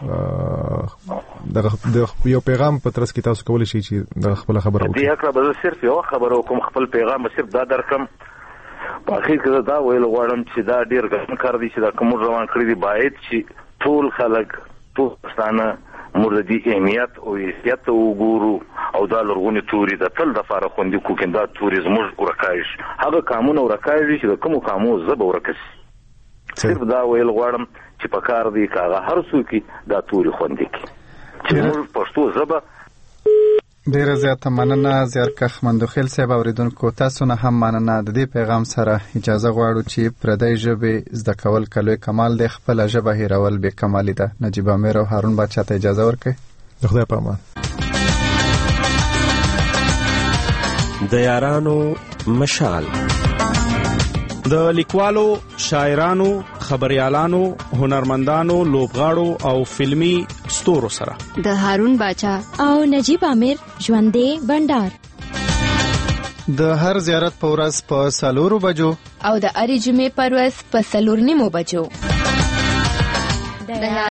وکړئ د یو پیغام په ترڅ کې تاسو کولی شئ چې د خپل خبره وکړئ دې حق به صرف یو خبره وکم خپل پیغام صرف دا درکم په اخر کې دا ویل غواړم چې دا ډېر ګټور کار دی چې دا کوم روان کړی دی باید چې ټول خلک ټول ستانه موږ د اهمیت او حیثیت وګورو او دا لرغونی توري د تل د لپاره خوندي کو کنده توري زموږ ورکایش هغه قانون ورکایي چې د کوم قانون زب ورکس صرف دا ویل غواړم چې په کار دی کاغه هر څوک دا توري خوندي کی چې موږ پښتو زبه ډیره زیاته مننه زیارکښ مندوخیل صاحب. اوریدونکو تاسو نه هم مننه. د دې پیغام سره اجازه غواړو چې پردۍ ژبې زده کول کلوی کمال دی، خپله ژبه هیرول بې کمالي ده. نجیب امیر او هارون باچا ته اجازه ورکړئ. د خدای په امان. د یارانو مشال د لیکوالو، شاعرانو، خبريالانو، هنرمندانو، لوبغاړو او فلمی ستورو سره د هارون باچا او نجیب امیر ژوندې بندر د هر زیارت په ورځ په سلورو بجو او د اری جمعې په ورځ په سلور نیمو بجو.